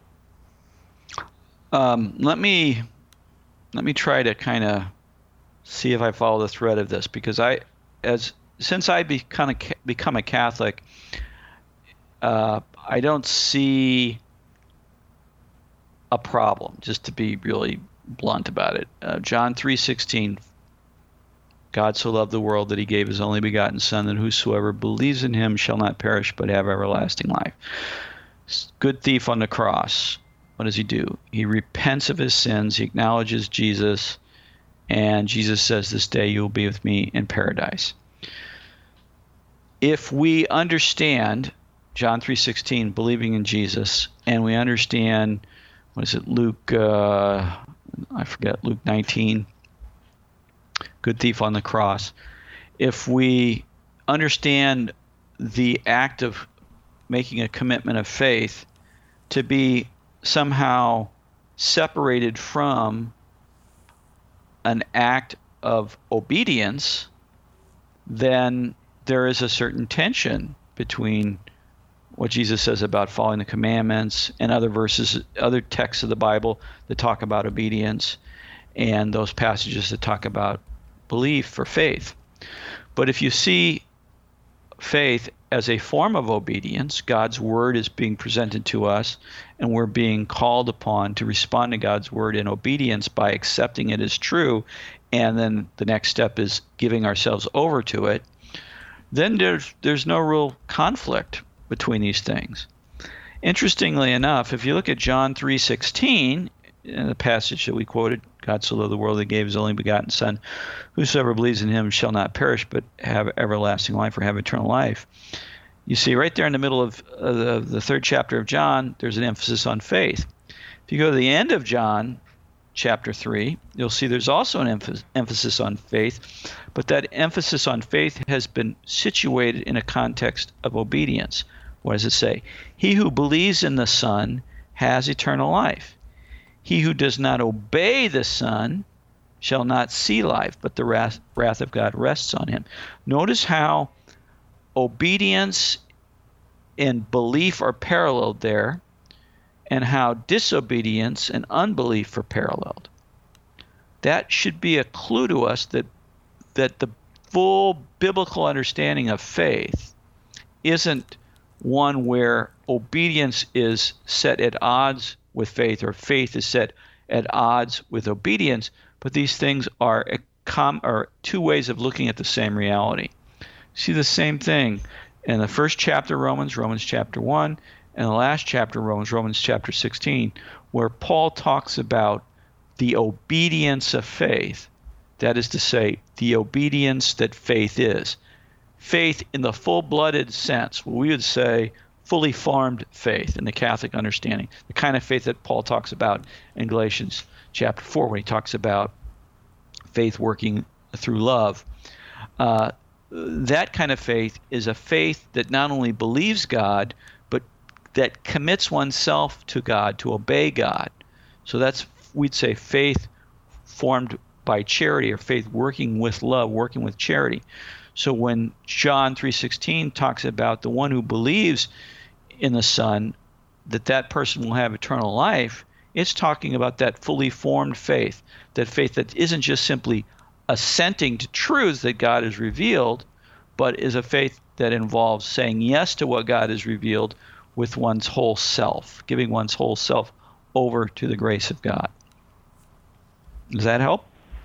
[SPEAKER 2] Um, let me let me try to kind of see if I follow the thread of this, because I, as since I become a become a Catholic, uh, I don't see a problem. Just to be really blunt about it, uh, John three sixteen. God so loved the world that he gave his only begotten Son, that whosoever believes in him shall not perish but have everlasting life. Good thief on the cross. What does he do? He repents of his sins. He acknowledges Jesus. And Jesus says, this day you will be with me in paradise. If we understand John three sixteen, believing in Jesus, and we understand, what is it, Luke, uh, I forget, Luke nineteen, good thief on the cross. If we understand the act of making a commitment of faith to be somehow separated from an act of obedience, then there is a certain tension between what Jesus says about following the commandments and other verses, other texts of the Bible that talk about obedience, and those passages that talk about belief or faith. But if you see faith as a form of obedience, God's word is being presented to us, and we're being called upon to respond to God's word in obedience by accepting it as true, and then the next step is giving ourselves over to it, then there's there's no real conflict between these things. Interestingly enough, if you look at John three sixteen, in the passage that we quoted, God so loved the world that he gave his only begotten Son, whosoever believes in him shall not perish but have everlasting life, or have eternal life. You see right there in the middle of uh, the, the third chapter of John, there's an emphasis on faith. If you go to the end of John, chapter three, you'll see there's also an emph- emphasis on faith, but that emphasis on faith has been situated in a context of obedience. What does it say? He who believes in the Son has eternal life. He who does not obey the Son shall not see life, but the wrath, wrath of God rests on him. Notice how obedience and belief are paralleled there, and how disobedience and unbelief are paralleled. That should be a clue to us that that the full biblical understanding of faith isn't one where obedience is set at odds with faith, or faith is set at odds with obedience, but these things are, a com- are two ways of looking at the same reality. See the same thing in the first chapter of Romans, Romans chapter one, and the last chapter of Romans, Romans chapter sixteen, where Paul talks about the obedience of faith. That is to say, the obedience that faith is. Faith in the full-blooded sense, what we would say fully formed faith in the Catholic understanding, the kind of faith that Paul talks about in Galatians chapter four when he talks about faith working through love. Uh, that kind of faith is a faith that not only believes God, but that commits oneself to God, to obey God. So that's, we'd say, faith formed by charity, or faith working with love, working with charity. So when John three sixteen talks about the one who believes in the Son, that that person will have eternal life, it's talking about that fully formed faith, that faith that isn't just simply assenting to truths that God has revealed, but is a faith that involves saying yes to what God has revealed with one's whole self, giving one's whole self over to the grace of God. Does that help?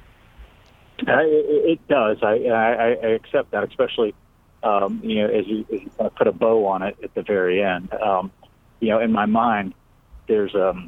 [SPEAKER 11] Uh, it, it does. I, I, I accept that, especially um, you know, as you, as you kind of put a bow on it at the very end. Um, you know, in my mind, there's um,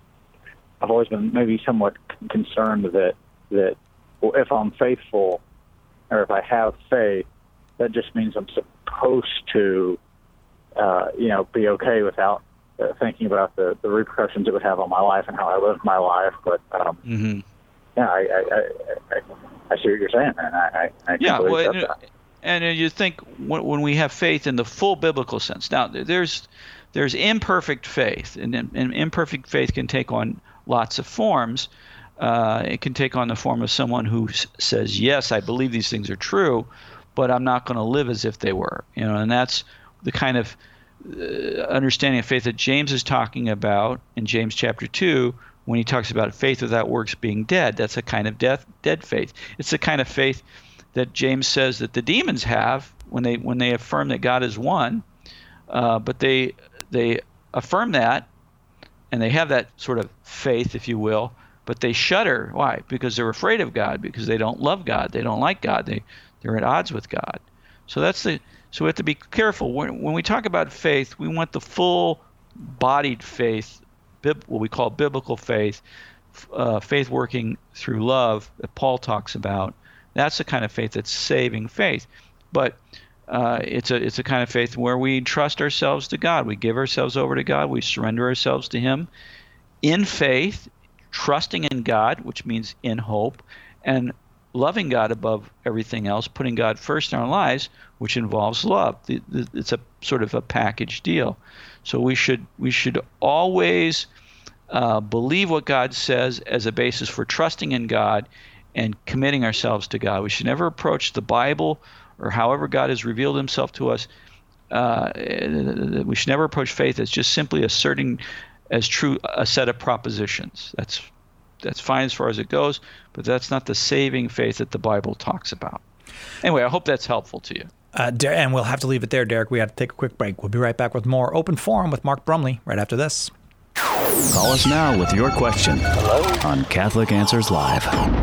[SPEAKER 11] I've always been maybe somewhat concerned that that well, if I'm faithful, or if I have faith, that just means I'm supposed to, uh, you know, be okay without uh, thinking about the, the repercussions it would have on my life and how I live my life. But um,
[SPEAKER 2] mm-hmm.
[SPEAKER 11] yeah, I I, I, I I see what you're saying, man. I, I
[SPEAKER 2] yeah, well, and,
[SPEAKER 11] that.
[SPEAKER 2] and you think when, when we have faith in the full biblical sense. Now, there's there's imperfect faith, and, and imperfect faith can take on lots of forms. Uh, it can take on the form of someone who s- says, yes, I believe these things are true, but I'm not going to live as if they were. You know, and that's the kind of uh, understanding of faith that James is talking about in James chapter two, when he talks about faith without works being dead. That's a kind of death, dead faith. It's the kind of faith that James says that the demons have when they when they affirm that God is one, uh, but they they affirm that, and they have that sort of faith, if you will, but they shudder. Why? Because they're afraid of God, because they don't love God, they don't like God, they they're at odds with God. So that's the so we have to be careful when when we talk about faith. We want the full-bodied faith, bib, what we call biblical faith, uh, faith working through love that Paul talks about. That's the kind of faith that's saving faith. But uh, it's a it's a kind of faith where we trust ourselves to God. We give ourselves over to God. We surrender ourselves to Him in faith, trusting in God, which means in hope, and loving God above everything else, putting God first in our lives, which involves love. It's a sort of a package deal. So we should we should always uh, believe what God says as a basis for trusting in God and committing ourselves to God. We should never approach the Bible or however God has revealed Himself to us. Uh, we should never approach faith as just simply asserting as true a set of propositions. That's that's fine as far as it goes, but that's not the saving faith that the Bible talks about. Anyway, I hope that's helpful to you.
[SPEAKER 1] Uh, and we'll have to leave it there, Derek. We have to take a quick break. We'll be right back with more Open Forum with Mark Brumley right after this.
[SPEAKER 8] Call us now with your question Hello? on Catholic Answers Live.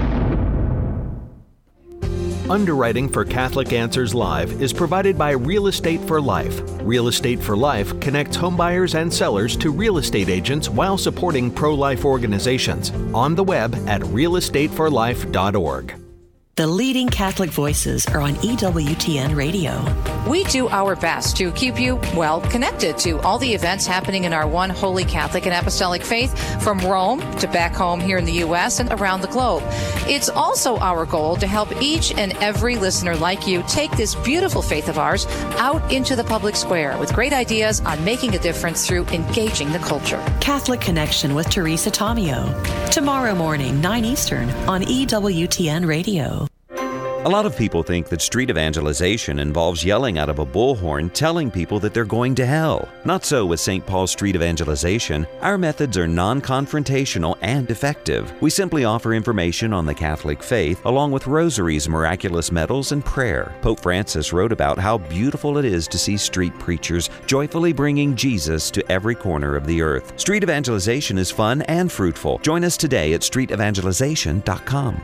[SPEAKER 12] Underwriting for Catholic Answers Live is provided by Real Estate for Life. Real Estate for Life connects homebuyers and sellers to real estate agents while supporting pro-life organizations. On the web at real estate for life dot org.
[SPEAKER 13] The leading Catholic voices are on E W T N Radio.
[SPEAKER 5] We do our best to keep you, well, connected to all the events happening in our one holy Catholic and apostolic faith, from Rome to back home here in the U S and around the globe. It's also our goal to help each and every listener like you take this beautiful faith of ours out into the public square with great ideas on making a difference through engaging the culture.
[SPEAKER 13] Catholic Connection with Teresa Tomeo. Tomorrow morning, nine Eastern on E W T N Radio.
[SPEAKER 14] A lot of people think that street evangelization involves yelling out of a bullhorn telling people that they're going to hell. Not so with Saint Paul Street Evangelization. Our methods are non-confrontational and effective. We simply offer information on the Catholic faith along with rosaries, miraculous medals, and prayer. Pope Francis wrote about how beautiful it is to see street preachers joyfully bringing Jesus to every corner of the earth. Street evangelization is fun and fruitful. Join us today at street evangelization dot com.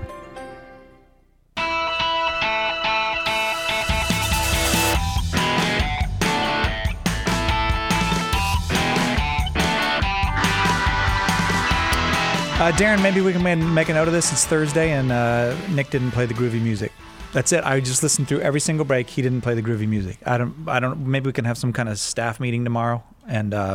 [SPEAKER 1] Uh, Darren, maybe we can make a note of this. It's Thursday, and uh, Nick didn't play the groovy music. That's it. I just listened through every single break. He didn't play the groovy music. I don't. I don't. Maybe we can have some kind of staff meeting tomorrow and uh,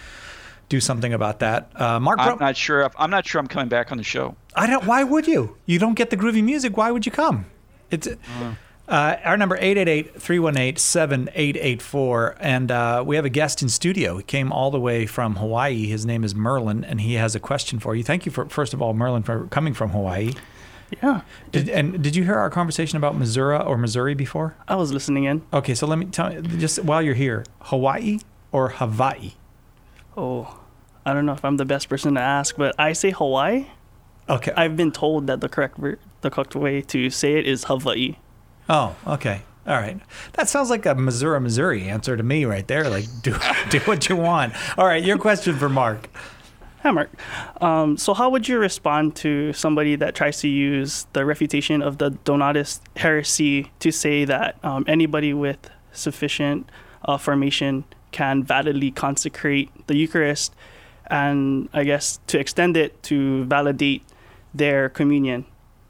[SPEAKER 1] do something about that. Uh, Mark,
[SPEAKER 2] I'm not sure. If, I'm not sure I'm coming back on the show.
[SPEAKER 1] I don't. Why would you? You don't get the groovy music. Why would you come? It's. Uh. Uh, our number eight eight eight, three one eight, seven eight eight four, and uh, we have a guest in studio. He came all the way from Hawaii. His name is Merlin, and he has a question for you. Thank you, for first of all, Merlin, for coming from Hawaii.
[SPEAKER 15] Yeah.
[SPEAKER 1] Did, and did you hear our conversation about Missouri or Missouri before?
[SPEAKER 15] I was listening in.
[SPEAKER 1] Okay, so let me tell you, just while you're here, Hawaii or Hawaii?
[SPEAKER 15] Oh, I don't know if I'm the best person to ask, but I say Hawaii.
[SPEAKER 1] Okay.
[SPEAKER 15] I've been told that the correct the correct way to say it is Hawaii.
[SPEAKER 1] Oh, okay. All right. That sounds like a Missouri, Missouri answer to me right there. Like, do do what you want. All right, your question for Mark.
[SPEAKER 15] Hi, Mark. Um, so how would you respond to somebody that tries to use the refutation of the Donatist heresy to say that um, anybody with sufficient uh, formation can validly consecrate the Eucharist, and I guess to extend it to validate their communion?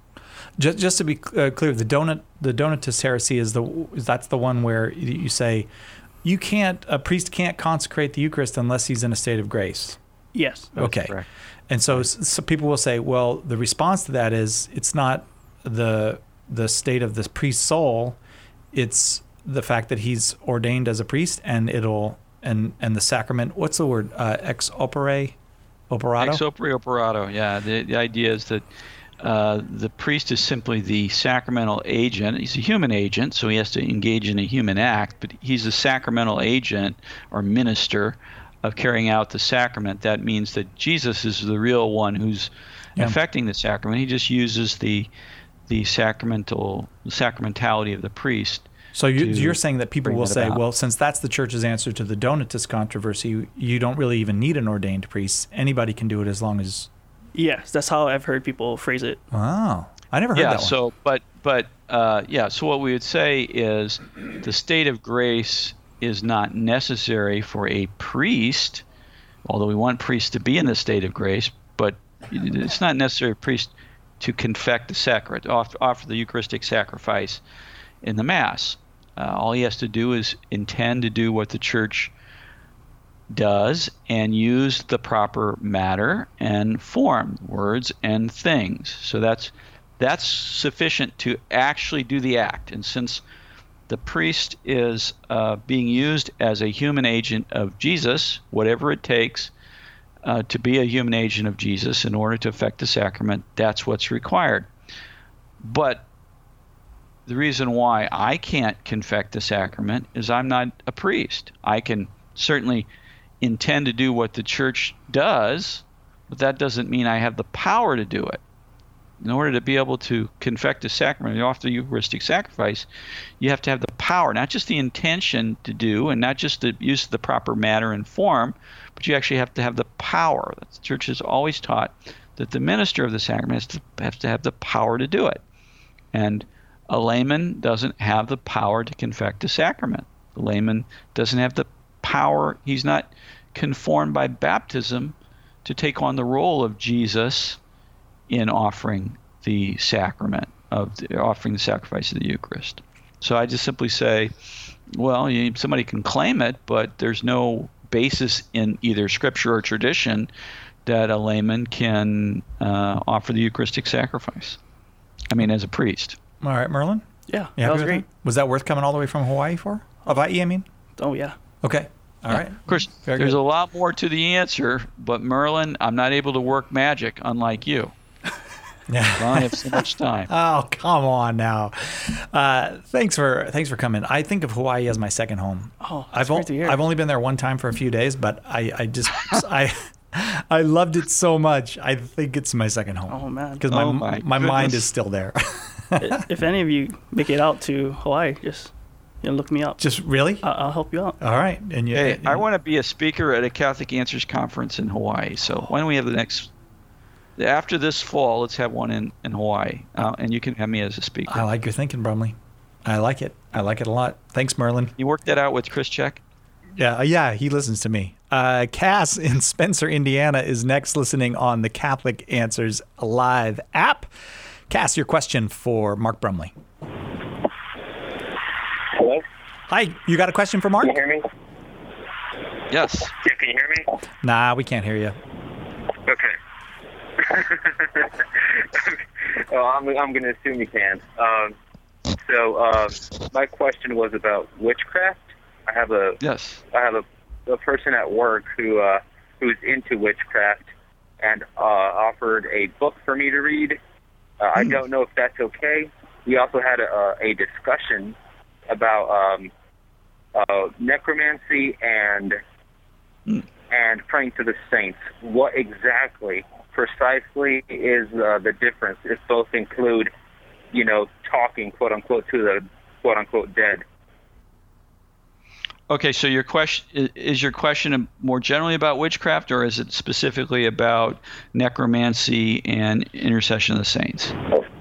[SPEAKER 1] Just, just to be uh, clear, the donut, the Donatist heresy is the that's the one where you say you can't a priest can't consecrate the Eucharist unless he's in a state of grace.
[SPEAKER 15] Yes.
[SPEAKER 1] Okay. Correct. And so, so people will say, well, the response to that is it's not the the state of the priest's soul, it's the fact that he's ordained as a priest, and it'll and and the sacrament. What's the word? Uh, ex opere, operato.
[SPEAKER 2] Ex opere operato. Yeah. The the idea is that. Uh, the priest is simply the sacramental agent. He's a human agent, so he has to engage in a human act, but he's the sacramental agent or minister of carrying out the sacrament. That means that Jesus is the real one who's yeah. effecting the sacrament. He just uses the the sacramental the sacramentality of the priest.
[SPEAKER 1] So you, you're saying that people will say, about. well, since that's the church's answer to the Donatist controversy, you don't really even need an ordained priest. Anybody can do it as long as...
[SPEAKER 15] Yes, that's how I've heard people phrase it.
[SPEAKER 1] Wow. I never heard
[SPEAKER 2] yeah,
[SPEAKER 1] that one.
[SPEAKER 2] So, but, but, uh, yeah, so what we would say is the state of grace is not necessary for a priest, although we want priests to be in the state of grace, but it's not necessary for a priest to confect the sacrament, offer, offer the Eucharistic sacrifice in the Mass. Uh, all he has to do is intend to do what the Church does and use the proper matter and form, words and things. So that's that's sufficient to actually do the act. And since the priest is uh, being used as a human agent of Jesus, whatever it takes uh, to be a human agent of Jesus in order to effect the sacrament, that's what's required. But the reason why I can't confect the sacrament is I'm not a priest. I can certainly intend to do what the Church does, but that doesn't mean I have the power to do it. In order to be able to confect a sacrament and offer the Eucharistic sacrifice, you have to have the power, not just the intention to do, and not just the use of the proper matter and form, but you actually have to have the power. The Church has always taught that the minister of the sacrament has to, has to have the power to do it. And a layman doesn't have the power to confect a sacrament. The layman doesn't have the power. He's not conformed by baptism to take on the role of Jesus in offering the sacrament. of the, offering the sacrifice of the Eucharist. So I just simply say, well, you, somebody can claim it, but there's no basis in either Scripture or tradition that a layman can uh, offer the Eucharistic sacrifice. I mean, as a priest.
[SPEAKER 1] All right, Merlin?
[SPEAKER 15] Yeah,
[SPEAKER 1] You
[SPEAKER 15] that
[SPEAKER 1] happy
[SPEAKER 15] was
[SPEAKER 1] with
[SPEAKER 15] great.
[SPEAKER 1] Was that worth coming all the way from Hawaii for? Hawaii, I mean?
[SPEAKER 15] Oh, yeah.
[SPEAKER 1] Okay. All right.
[SPEAKER 2] Of course,
[SPEAKER 1] Very
[SPEAKER 2] there's
[SPEAKER 1] good.
[SPEAKER 2] a lot more to the answer, but Merlin, I'm not able to work magic, unlike you.
[SPEAKER 1] Yeah.
[SPEAKER 2] I only have so much time.
[SPEAKER 1] Oh, come on now. Uh, thanks for thanks for coming. I think of Hawaii as my second home.
[SPEAKER 15] Oh,
[SPEAKER 1] I've
[SPEAKER 15] that's great
[SPEAKER 1] o-
[SPEAKER 15] to hear.
[SPEAKER 1] I've only been there one time for a few days, but I, I just I I loved it so much. I think it's my second home.
[SPEAKER 15] Oh, man.
[SPEAKER 1] Because my
[SPEAKER 2] Oh, my
[SPEAKER 1] my mind
[SPEAKER 2] goodness.
[SPEAKER 1] is still there.
[SPEAKER 15] If any of you make it out to Hawaii, just you know, look me up.
[SPEAKER 1] Just really?
[SPEAKER 15] I- I'll help you out.
[SPEAKER 1] All right. And you,
[SPEAKER 2] Hey, I want to be a speaker at a Catholic Answers conference in Hawaii. So why don't we have the next, after this fall, let's have one in, in Hawaii. Uh, and you can have me as a speaker.
[SPEAKER 1] I like your thinking, Brumley. I like it. I like it a lot. Thanks, Merlin.
[SPEAKER 2] You worked that out with Chris Check?
[SPEAKER 1] Yeah, uh, yeah, he listens to me. Uh, Cass in Spencer, Indiana is next listening on the Catholic Answers Live app. Cass, your question for Mark Brumley.
[SPEAKER 16] Hello?
[SPEAKER 1] Hi, you got a question for Mark?
[SPEAKER 16] Can you hear me?
[SPEAKER 2] Yes.
[SPEAKER 16] Yeah, can you hear me?
[SPEAKER 1] Nah, we can't hear you.
[SPEAKER 16] Okay. well, I'm, I'm going to assume you can. Um, so uh, my question was about witchcraft. I have a
[SPEAKER 2] yes.
[SPEAKER 16] I have a, a person at work who uh, who's into witchcraft and uh, offered a book for me to read. Uh, I don't know if that's okay. We also had a, a discussion about um, uh, necromancy and
[SPEAKER 2] mm.
[SPEAKER 16] and praying to the saints. What exactly, precisely, is uh, the difference if both include, you know, talking, quote unquote, to the quote unquote dead?
[SPEAKER 2] Okay, so your question is your question more generally about witchcraft, or is it specifically about necromancy and intercession of the saints?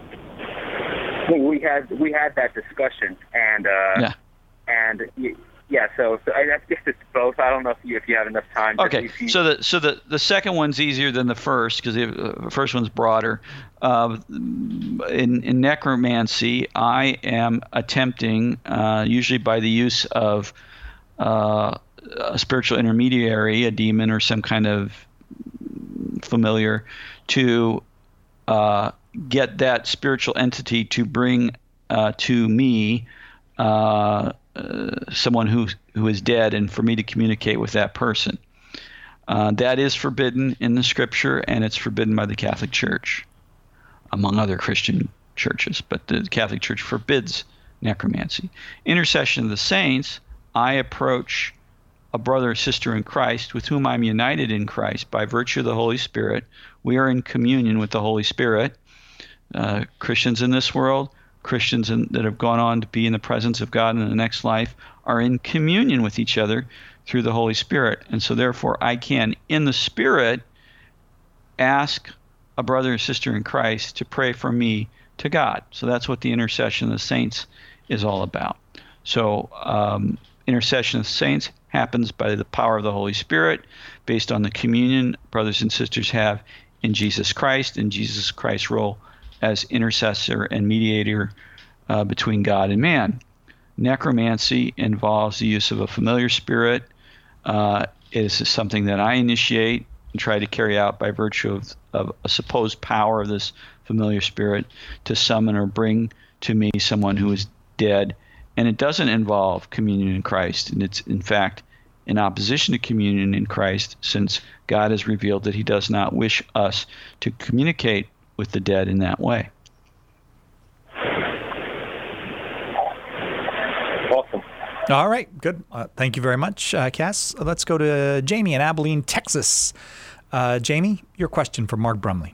[SPEAKER 16] We had we had that discussion, and uh,
[SPEAKER 2] yeah,
[SPEAKER 16] and y- yeah. So, so I I guess it's both. I don't know if you if you have enough time. to-
[SPEAKER 2] Okay,
[SPEAKER 16] if you-
[SPEAKER 2] so the so the, the second one's easier than the first because the first one's broader. Uh, in, in necromancy, I am attempting, uh, usually by the use of uh, a spiritual intermediary, a demon or some kind of familiar, to uh, get that spiritual entity to bring uh, to me uh, uh, someone who who is dead, and for me to communicate with that person. Uh, that is forbidden in the Scripture, and it's forbidden by the Catholic Church, among other Christian churches. But the Catholic Church forbids necromancy. Intercession of the saints, I approach a brother or sister in Christ with whom I'm united in Christ by virtue of the Holy Spirit. We are in communion with the Holy Spirit. Uh, Christians in this world, Christians in, that have gone on to be in the presence of God in the next life, are in communion with each other through the Holy Spirit. And so therefore I can, in the Spirit, ask a brother or sister in Christ to pray for me to God. So that's what the intercession of the saints is all about. So um, intercession of the saints happens by the power of the Holy Spirit, based on the communion brothers and sisters have in Jesus Christ, and Jesus Christ's role as intercessor and mediator uh, between God and man. Necromancy involves the use of a familiar spirit. Uh, it is something that I initiate and try to carry out by virtue of, of a supposed power of this familiar spirit to summon or bring to me someone who is dead. And it doesn't involve communion in Christ. And it's, in fact, in opposition to communion in Christ, since God has revealed that he does not wish us to communicate with the dead in that way.
[SPEAKER 16] Awesome.
[SPEAKER 1] All right, good. Uh, thank you very much, uh, Cass. Let's go to Jamie in Abilene, Texas. Uh, Jamie, your question for Mark Brumley.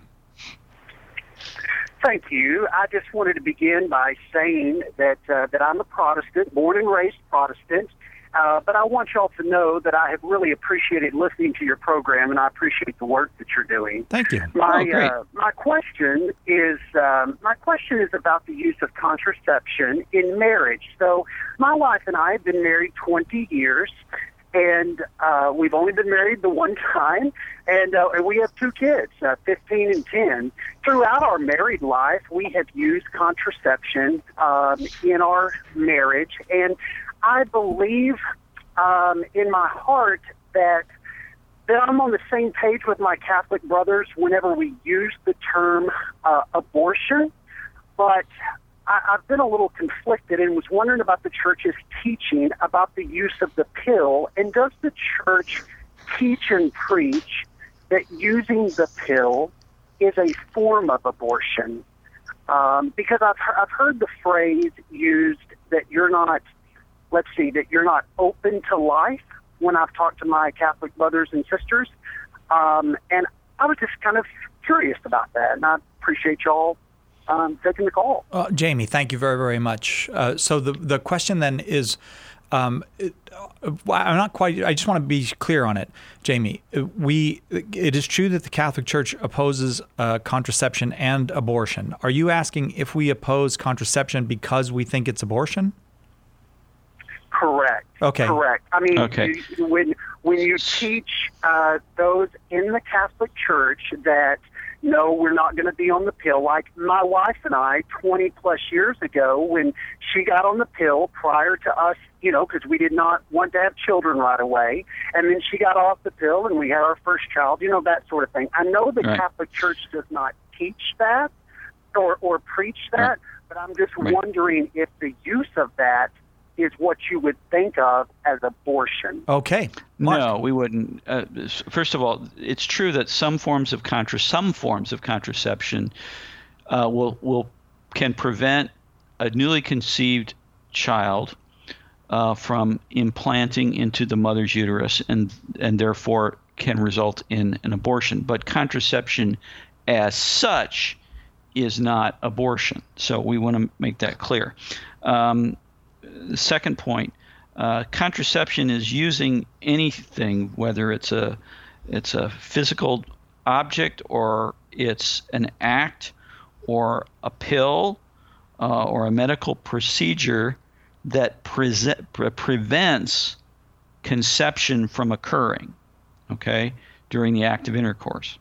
[SPEAKER 17] Thank you. I just wanted to begin by saying that uh, that I'm a Protestant, born and raised Protestant, uh, but I want y'all to know that I have really appreciated listening to your program, and I appreciate the work that you're doing.
[SPEAKER 1] Thank you.
[SPEAKER 17] My
[SPEAKER 1] Oh, great.
[SPEAKER 17] uh, my question is um, my question is about the use of contraception in marriage. So my wife and I have been married twenty years. and uh, we've only been married the one time, and, uh, and we have two kids, uh, fifteen and ten. Throughout our married life, we have used contraception um, in our marriage, and I believe um, in my heart that that I'm on the same page with my Catholic brothers whenever we use the term uh, abortion, but I, I've been a little conflicted and was wondering about the church's teaching about the use of the pill, and does the church teach and preach that using the pill is a form of abortion? Um, because I've, I've heard the phrase used that you're not, let's see, that you're not open to life when I've talked to my Catholic brothers and sisters. Um, and I was just kind of curious about that, and I appreciate y'all um, taking the call.
[SPEAKER 1] Uh, Jamie, thank you very, very much. Uh, so the the question then is, um, it, uh, I'm not quite, I just want to be clear on it, Jamie. We, it is true that the Catholic Church opposes uh, contraception and abortion. Are you asking if we oppose contraception because we think it's abortion?
[SPEAKER 17] Correct.
[SPEAKER 1] Okay.
[SPEAKER 17] Correct. I mean,
[SPEAKER 2] Okay.
[SPEAKER 17] you, when when you teach uh, those in the Catholic Church that no, we're not going to be on the pill, like my wife and I, twenty plus years ago, when she got on the pill prior to us, you know, because we did not want to have children right away, and then she got off the pill and we had our first child, you know, that sort of thing. I know the
[SPEAKER 2] Right.
[SPEAKER 17] Catholic Church does not teach that or or preach that,
[SPEAKER 2] Right.
[SPEAKER 17] but I'm just
[SPEAKER 2] Right.
[SPEAKER 17] wondering if the use of that is what you would think of as abortion.
[SPEAKER 1] Okay.
[SPEAKER 2] No, we wouldn't. Uh, first of all, it's true that some forms of contra some forms of contraception uh, will will can prevent a newly conceived child uh, from implanting into the mother's uterus, and and therefore can result in an abortion. But contraception, as such, is not abortion. So we want to make that clear. Um, The second point, uh, contraception is using anything, whether it's a it's a physical object or it's an act or a pill uh, or a medical procedure that pre- pre- prevents conception from occurring, okay, during the act of intercourse.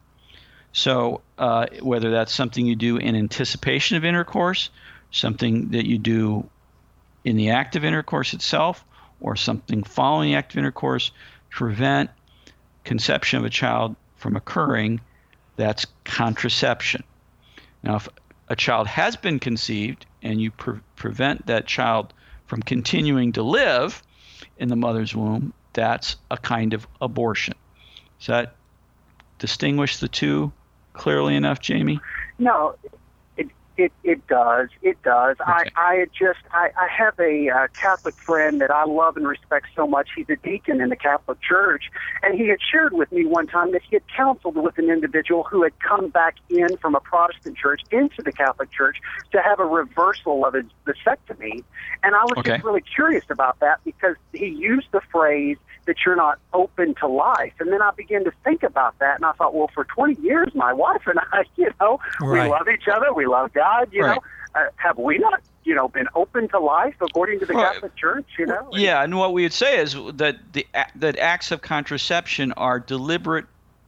[SPEAKER 2] So uh, whether that's something you do in anticipation of intercourse, something that you do in the act of intercourse itself, or something following the act of intercourse to prevent conception of a child from occurring, that's contraception. Now, if a child has been conceived and you pre- prevent that child from continuing to live in the mother's womb, that's a kind of abortion. Does that distinguish the two clearly enough, Jamie?
[SPEAKER 17] No, it it, it does. It does.
[SPEAKER 2] Okay.
[SPEAKER 17] I, I just I, I have a uh, Catholic friend that I love and respect so much. He's a deacon in the Catholic Church, and he had shared with me one time that he had counseled with an individual who had come back in from a Protestant church into the Catholic Church to have a reversal of his vasectomy. And I was
[SPEAKER 2] Okay.
[SPEAKER 17] just really curious about that because he used the phrase that you're not open to life. And then I began to think about that, and I thought, well, for twenty years, my wife and I, you know,
[SPEAKER 1] Right.
[SPEAKER 17] we love each other, we love God, you
[SPEAKER 2] Right.
[SPEAKER 17] know. Uh, have we not, you know, been open to life according to the
[SPEAKER 2] Well,
[SPEAKER 17] Catholic Church, you know?
[SPEAKER 2] Yeah, and what we would say is that the that acts of contraception are deliberate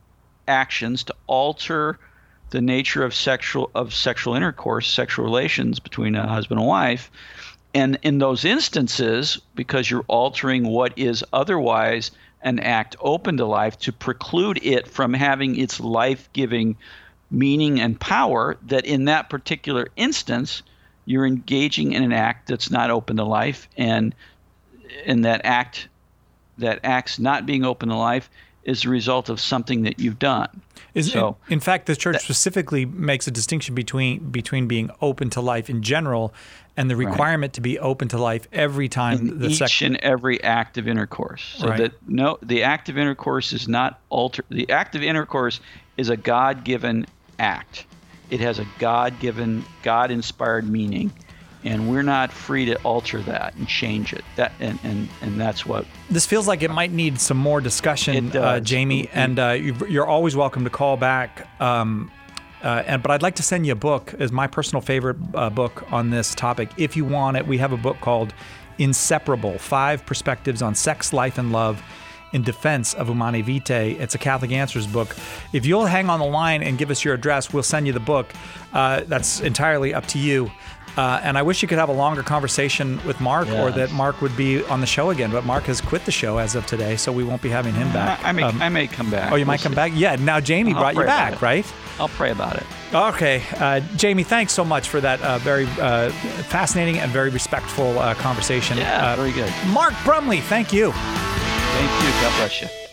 [SPEAKER 2] actions to alter the nature of sexual of sexual intercourse, sexual relations between a husband and wife. And in those instances, because you're altering what is otherwise an act open to life to preclude it from having its life-giving meaning and power, that in that particular instance, you're engaging in an act that's not open to life, and and that act, that act's not being open to life is the result of something that you've done.
[SPEAKER 1] Is,
[SPEAKER 2] so,
[SPEAKER 1] in, in fact, the church specifically makes a distinction between between being open to life in general and the requirement to be open to life every time
[SPEAKER 2] in
[SPEAKER 1] the
[SPEAKER 2] each
[SPEAKER 1] sex.
[SPEAKER 2] and every act of intercourse. So
[SPEAKER 1] Right.
[SPEAKER 2] that no, the act of intercourse is not alter. The act of intercourse is a God-given act. It has a God-given, God-inspired meaning, and we're not free to alter that and change it. That and and, and that's what.
[SPEAKER 1] This feels like it might need some more discussion,
[SPEAKER 2] It
[SPEAKER 1] uh,
[SPEAKER 2] does.
[SPEAKER 1] Jamie, and uh, you- you're always welcome to call back. Um, uh, and but I'd like to send you a book, as my personal favorite uh, book on this topic. If you want it, we have a book called Inseparable: Five Perspectives on Sex, Life, and Love. in defense of Humanae Vitae. It's a Catholic Answers book. If you'll hang on the line and give us your address, we'll send you the book. Uh, that's entirely up to you. Uh, and I wish you could have a longer conversation with Mark,
[SPEAKER 2] Yeah.
[SPEAKER 1] or that Mark would be on the show again. But Mark has quit the show as of today, so we won't be having him back.
[SPEAKER 2] I may,
[SPEAKER 1] Um,
[SPEAKER 2] I may come back.
[SPEAKER 1] Oh, you
[SPEAKER 2] We'll
[SPEAKER 1] might come
[SPEAKER 2] see.
[SPEAKER 1] back? Yeah, now Jamie
[SPEAKER 2] I'll
[SPEAKER 1] brought you
[SPEAKER 2] pray about
[SPEAKER 1] back,
[SPEAKER 2] it.
[SPEAKER 1] right?
[SPEAKER 2] I'll pray about it.
[SPEAKER 1] Okay. Uh, Jamie, thanks so much for that uh, very uh, fascinating and very respectful uh, conversation.
[SPEAKER 2] Yeah,
[SPEAKER 1] uh,
[SPEAKER 2] very good.
[SPEAKER 1] Mark Brumley, thank you.
[SPEAKER 2] Thank you. God bless you.